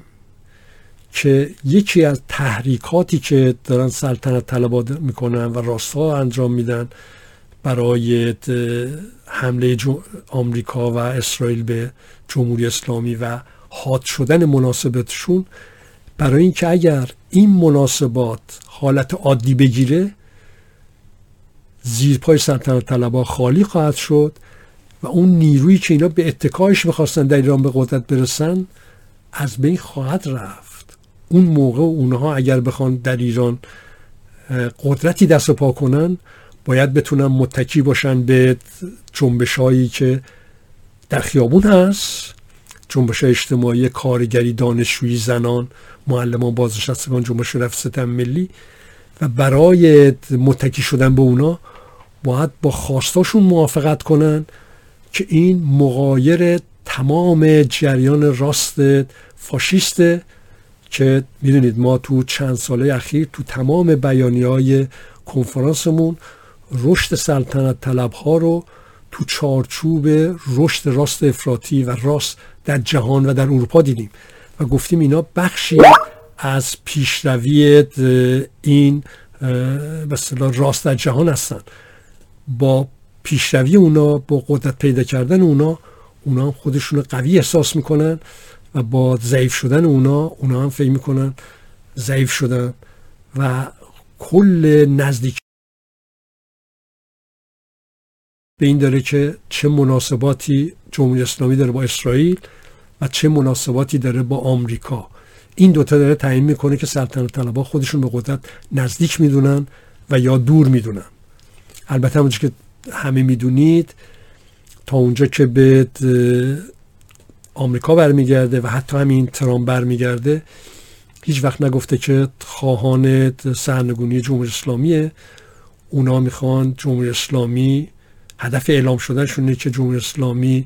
که یکی از تحریکاتی که دارن سلطنت طلبا میکنن و راستا انجام میدن برای حمله آمریکا و اسرائیل به جمهوری اسلامی و حاد شدن مناسباتشون، برای اینکه اگر این مناسبات حالت عادی بگیره زیر پای سلطنت طلبا خالی خواهد شد و اون نیرویی که اینا به اتکایش میخواستن در ایران به قدرت برسن از بین خواهد رفت. اون موقع اونها اگر بخوان در ایران قدرتی دست و پا کنن باید بتونن متکی باشن به جنبش‌هایی که در خیابون هست، جنبش‌های اجتماعی، کارگری، دانشجویی، زنان، معلمان، بازنشستگان، جنبش رفع ستم ملی، و برای متکی شدن به اونا باید با خواستاشون موافقت کنن که این مغایر تمام جریان راست فاشیسته که میدونید ما تو چند ساله اخیر تو تمام بیانیه‌های کنفرانسمون رشد سلطنت طلب‌ها رو تو چارچوب رشد راست افراطی و راست در جهان و در اروپا دیدیم و گفتیم اینا بخشی از پیشروی این به اصطلاح راست در جهان هستن. با پیشروی اونا، با قدرت پیدا کردن اونا، اونا هم خودشون قوی احساس میکنن و با ضعیف شدن اونا اونا هم فکر میکنن ضعیف شدن و کل نزدیک به این داره که چه مناسباتی جمهوری اسلامی داره با اسرائیل و چه مناسباتی داره با آمریکا. این دوتا داره تعیین میکنه که سلطنت طلبها خودشون به قدرت نزدیک میدونن و یا دور میدونن. البته همونجور که همه میدونید تا اونجا که به آمریکا برمیگرده و حتی همین ترامپ برمیگرده هیچ وقت نگفته که خواهان سرنگونی جمهوری اسلامیه. اونا میخوان جمهوری اسلامی، هدف اعلام شدنشون اینه که جمهوری اسلامی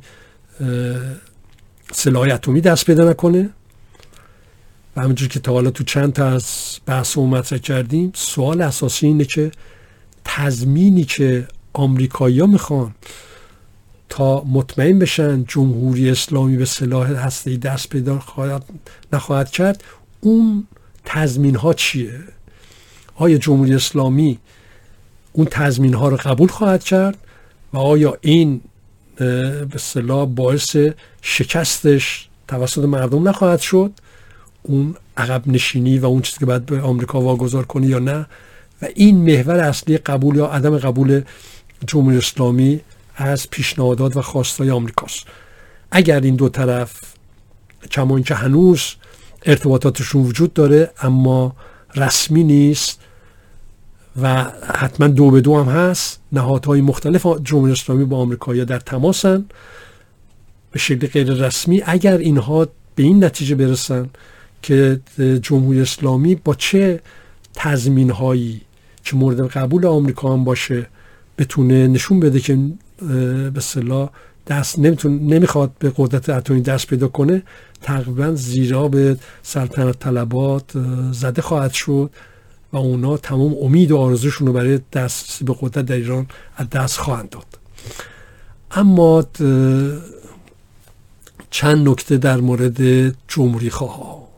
سلاح اتمی دست پیدا نکنه و همونجور که تا حالا تو چند تا از بحث مطرح کردیم سوال اساسی اینه که تضمینی که آمریکایی‌ها میخوان تا مطمئن بشن جمهوری اسلامی به سلاح هسته‌ای دست پیدا خواهد نخواهد کرد، اون تضمین ها چیه؟ آیا جمهوری اسلامی اون تضمین ها رو قبول خواهد کرد و آیا این به اصطلاح باعث شکستش توسط مردم نخواهد شد، اون عقب نشینی و اون چیزی که باید به آمریکا واگذار کنه یا نه؟ و این محور اصلی قبول یا عدم قبول جمهوری اسلامی از پیشنهادات و خواستای آمریکاست. اگر این دو طرف کما اینکه هنوز ارتباطاتشون وجود داره اما رسمی نیست و حتما دو به دو هم هست، نهادهای مختلف جمهوری اسلامی با آمریکایی‌ها در تماسن به شکل غیر رسمی. اگر اینها به این نتیجه برسن که جمهوری اسلامی با چه تضمین‌هایی که مورد قبول آمریکا هم باشه بتونه نشون بده که به اصطلاح دست نمیتونه نمیخواد به قدرت اتمی دست پیدا کنه، تقریبا زیرا به سلطنت طلبات زده خواهد شد و اونا تمام امید و آرزوشون رو برای دست به قدرت در ایران از دست خواهند داد. اما چند نکته در مورد جمهوری خواه.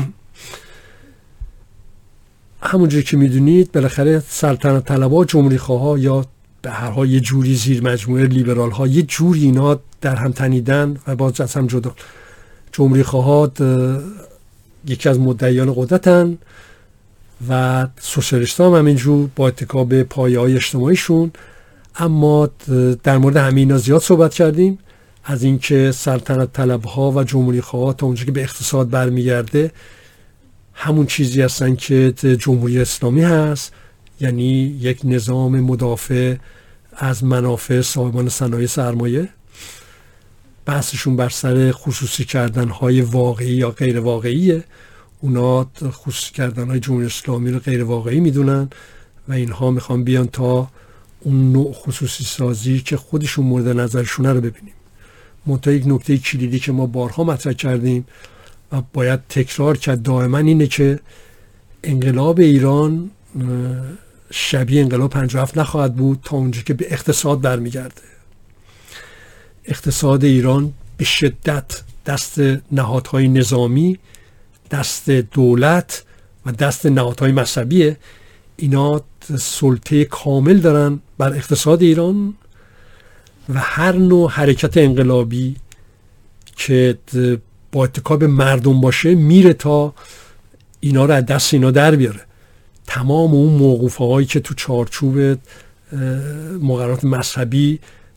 همونجوری که میدونید بالاخره سلطنت طلبها، جمهوری خواه یا به هر حال یه جوری زیر مجموعه لیبرال ها یه جوری اینا در هم تنیدن و باز از هم جدا. جمهوری خواهات یکی از مدعیان قدرتن و سوسیالیست هم همینجور با اتکا به پایه های اجتماعیشون. اما در مورد همه اینا زیاد صحبت کردیم، از اینکه سلطنت طلب ها و جمهوری خواهات تا اونجا که به اقتصاد برمیگرده همون چیزی هستن که جمهوری اسلامی هست، یعنی یک نظام مدافع از منافع صاحبان صنایع سرمایه. بحثشون بر سر خصوصی کردن های واقعی یا غیر واقعیه. اونا خصوصی کردن های جمهوری اسلامی رو غیر واقعی میدونن و اینها میخوان بیان تا اون نوع خصوصی سازی که خودشون مورد نظرشونه رو ببینیم. منتها یک نکته کلیدی که ما بارها مطرح کردیم و باید تکرار کرد دائما اینه که انقلاب ایران شبیه انقلاب پنجاه و هفت نخواهد بود تا اونجا که به اقتصاد برمیگرده. اقتصاد ایران به شدت دست نهادهای نظامی، دست دولت و دست نهادهای مذهبیه. اینا سلطه کامل دارن بر اقتصاد ایران و هر نوع حرکت انقلابی که با اتکا به مردم باشه میره تا اینا رو از دست اینا در بیاره. تمام اون موقوفه هایی که تو چارچوب مقررات مذهبی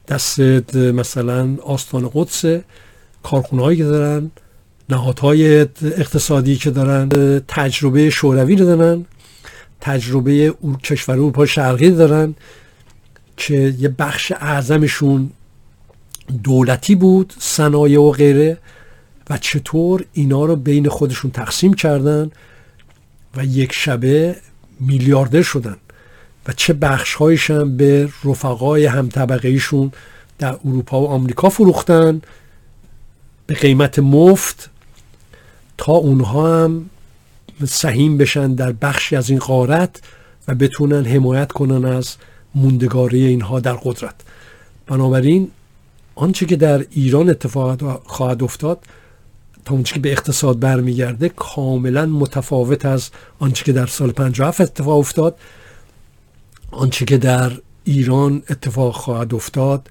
دست مثلا آستان قدس، کارخونه‌هایی که دارن، نهادهای اقتصادی که دارن، تجربه شوروی رو دارن، تجربه کشور اروپا شرقی دارن که یه بخش اعظمشون دولتی بود، صنایع و غیره، و چطور اینا رو بین خودشون تقسیم کردن و یک شبه میلیاردر شدن و چه بخش‌هایش هم به رفقای هم طبقه ایشون در اروپا و آمریکا فروختن به قیمت مفت تا اونها هم سهیم بشن در بخشی از این غارت و بتونن حمایت کنن از موندگاری اینها در قدرت. بنابراین آنچه که در ایران اتفاق خواهد افتاد تا اونچه که به اقتصاد برمیگرده کاملا متفاوت از آنچه که در سال پنجاه و هفت اتفاق افتاد. آنچه که در ایران اتفاق خواهد افتاد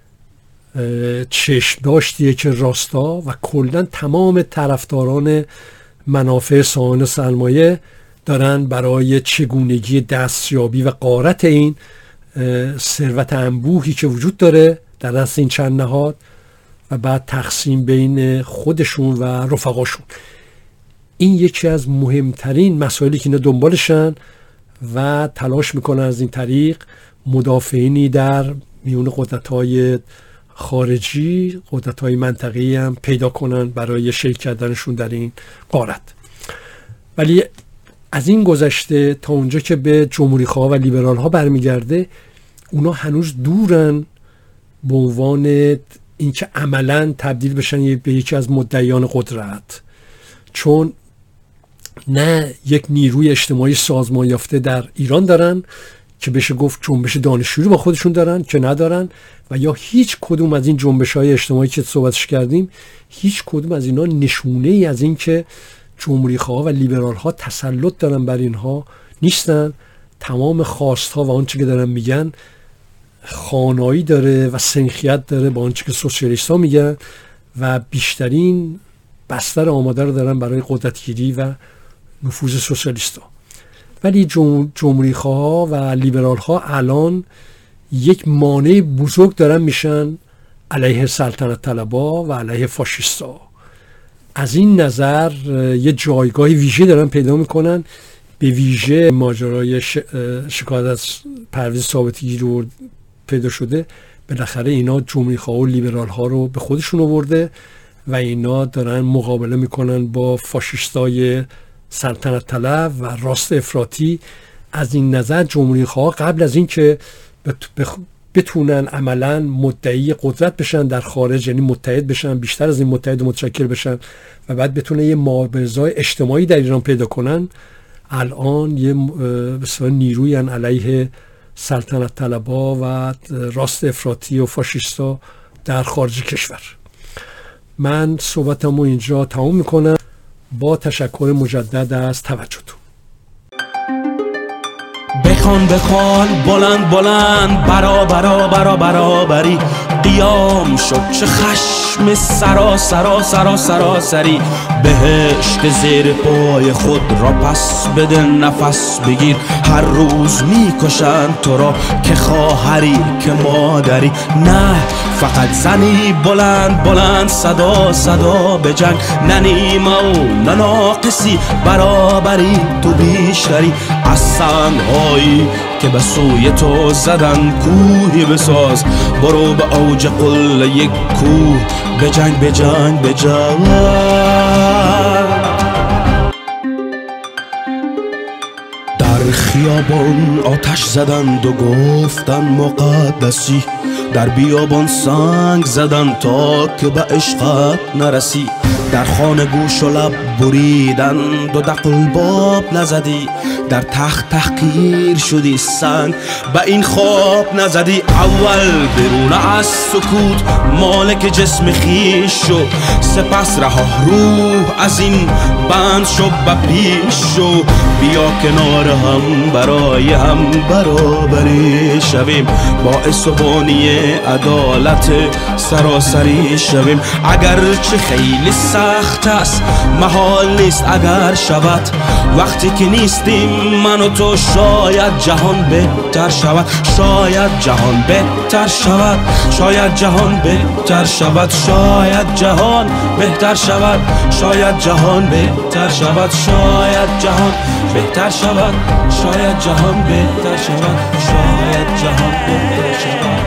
چشم داشتیه که راستا و کلن تمام طرفداران منافع ساهن سرمایه دارن برای چگونگی دستیابی و غارت این ثروت انبوهی که وجود داره در دست این چند نهاد و بعد تقسیم بین خودشون و رفقاشون. این یکی از مهمترین مسائلی که اینا دنبالشن و تلاش میکنن از این طریق مدافعینی در میون قدرت‌های خارجی، قدرت‌های منطقه‌ای هم پیدا کنن برای شریک کردنشون در این غارت. ولی از این گذشته تا اونجا که به جمهوری‌خواه و لیبرال‌ها برمیگرده، اونا هنوز دورن به عنوان اینکه عملاً تبدیل بشن به یکی از مدعیان قدرت، چون نه یک نیروی اجتماعی سازمان یافته در ایران دارن که بشه گفت جنبش دانشجویی با خودشون دارن که ندارن، و یا هیچ کدوم از این جنبش‌های اجتماعی که صحبتش کردیم هیچ کدوم از اینا نشونه ای از این که جمهوری‌خواه و لیبرال‌ها تسلط دارن بر اینها نیستن. تمام خواست‌ها و آنچه که دارن میگن خانایی داره و سنخیت داره با آنچه که سوسیالیست‌ها میگن و بیشترین بستر آماده رو دارن برای قدرتگیری و نفوذ سوسیالیست‌ها. ولی جمهوری‌خواها و لیبرال‌ها الان یک مانع بزرگ دارن میشن علیه سلطنت طلبا و علیه فاشیستا. از این نظر یه جایگاه ویژه دارن پیدا میکنن، به ویژه ماجرای شکایت از پرویز ثابتگی رو پیدا شده. بالاخره اینا جمهوری‌خواه و لیبرال‌ها رو به خودشون آورده و اینا دارن مقابله میکنن با فاشیستای سلطنت طلب و راست افراطی. از این نظر جمهوری‌خواه قبل از این که بتونن عملاً مدعی قدرت بشن در خارج، یعنی متحد بشن، بیشتر از این متحد متشکل بشن و بعد بتونن یه مبارزه‌های اجتماعی در ایران پیدا کنن، الان یه بسیار نیروی علیه سلطنت طلبا و راست افراطی و فاشیستا در خارج کشور. من صحبتمو اینجا تمام میکنم با تشکر مجدد از توجهتون. بخوان بخوان بلند بلند برا برا برا برابری قیام شد چه خشم سرا سرا سرا سرا سری بهشت زیر پای خود را پس بده نفس بگیر هر روز میکشن تو را که خواهری که مادری نه فقط زنی بلند بلند صدا صدا به جنگ نه نیمه و نه ناقصی برابری تو بیشتری از سنگهایی که به سوی تو زدن کوهی بساز برو به اوج قله یک کوه به جنگ به جنگ به جنگ در خیابان آتش زدند و گفتن مقدسی در بیابان سنگ زدن تا که به عشقت نرسی در خانه گوش و لب بریدند و دقل باب نزدی در تخت تحقیر شدی سنگ به این خواب نزدی اول برونه از سکوت مالک جسم خیش شو سپس رها روح از این بند شو به پیش شو بیا کنار هم برای هم برابری شویم باعث و بانی عدالت سراسری شویم اگر چه خیلی سخت است محال نیست اگر شود. وقتی که نیستیم من و تو شاید جهان بهتر شود، شاید جهان بهتر شود، شاید جهان بهتر شود، شاید جهان بهتر شود، شاید جهان بهتر شود، شاید جهان بهتر شود، شاید جهان بهتر شود، شاید جهان بهتر شود.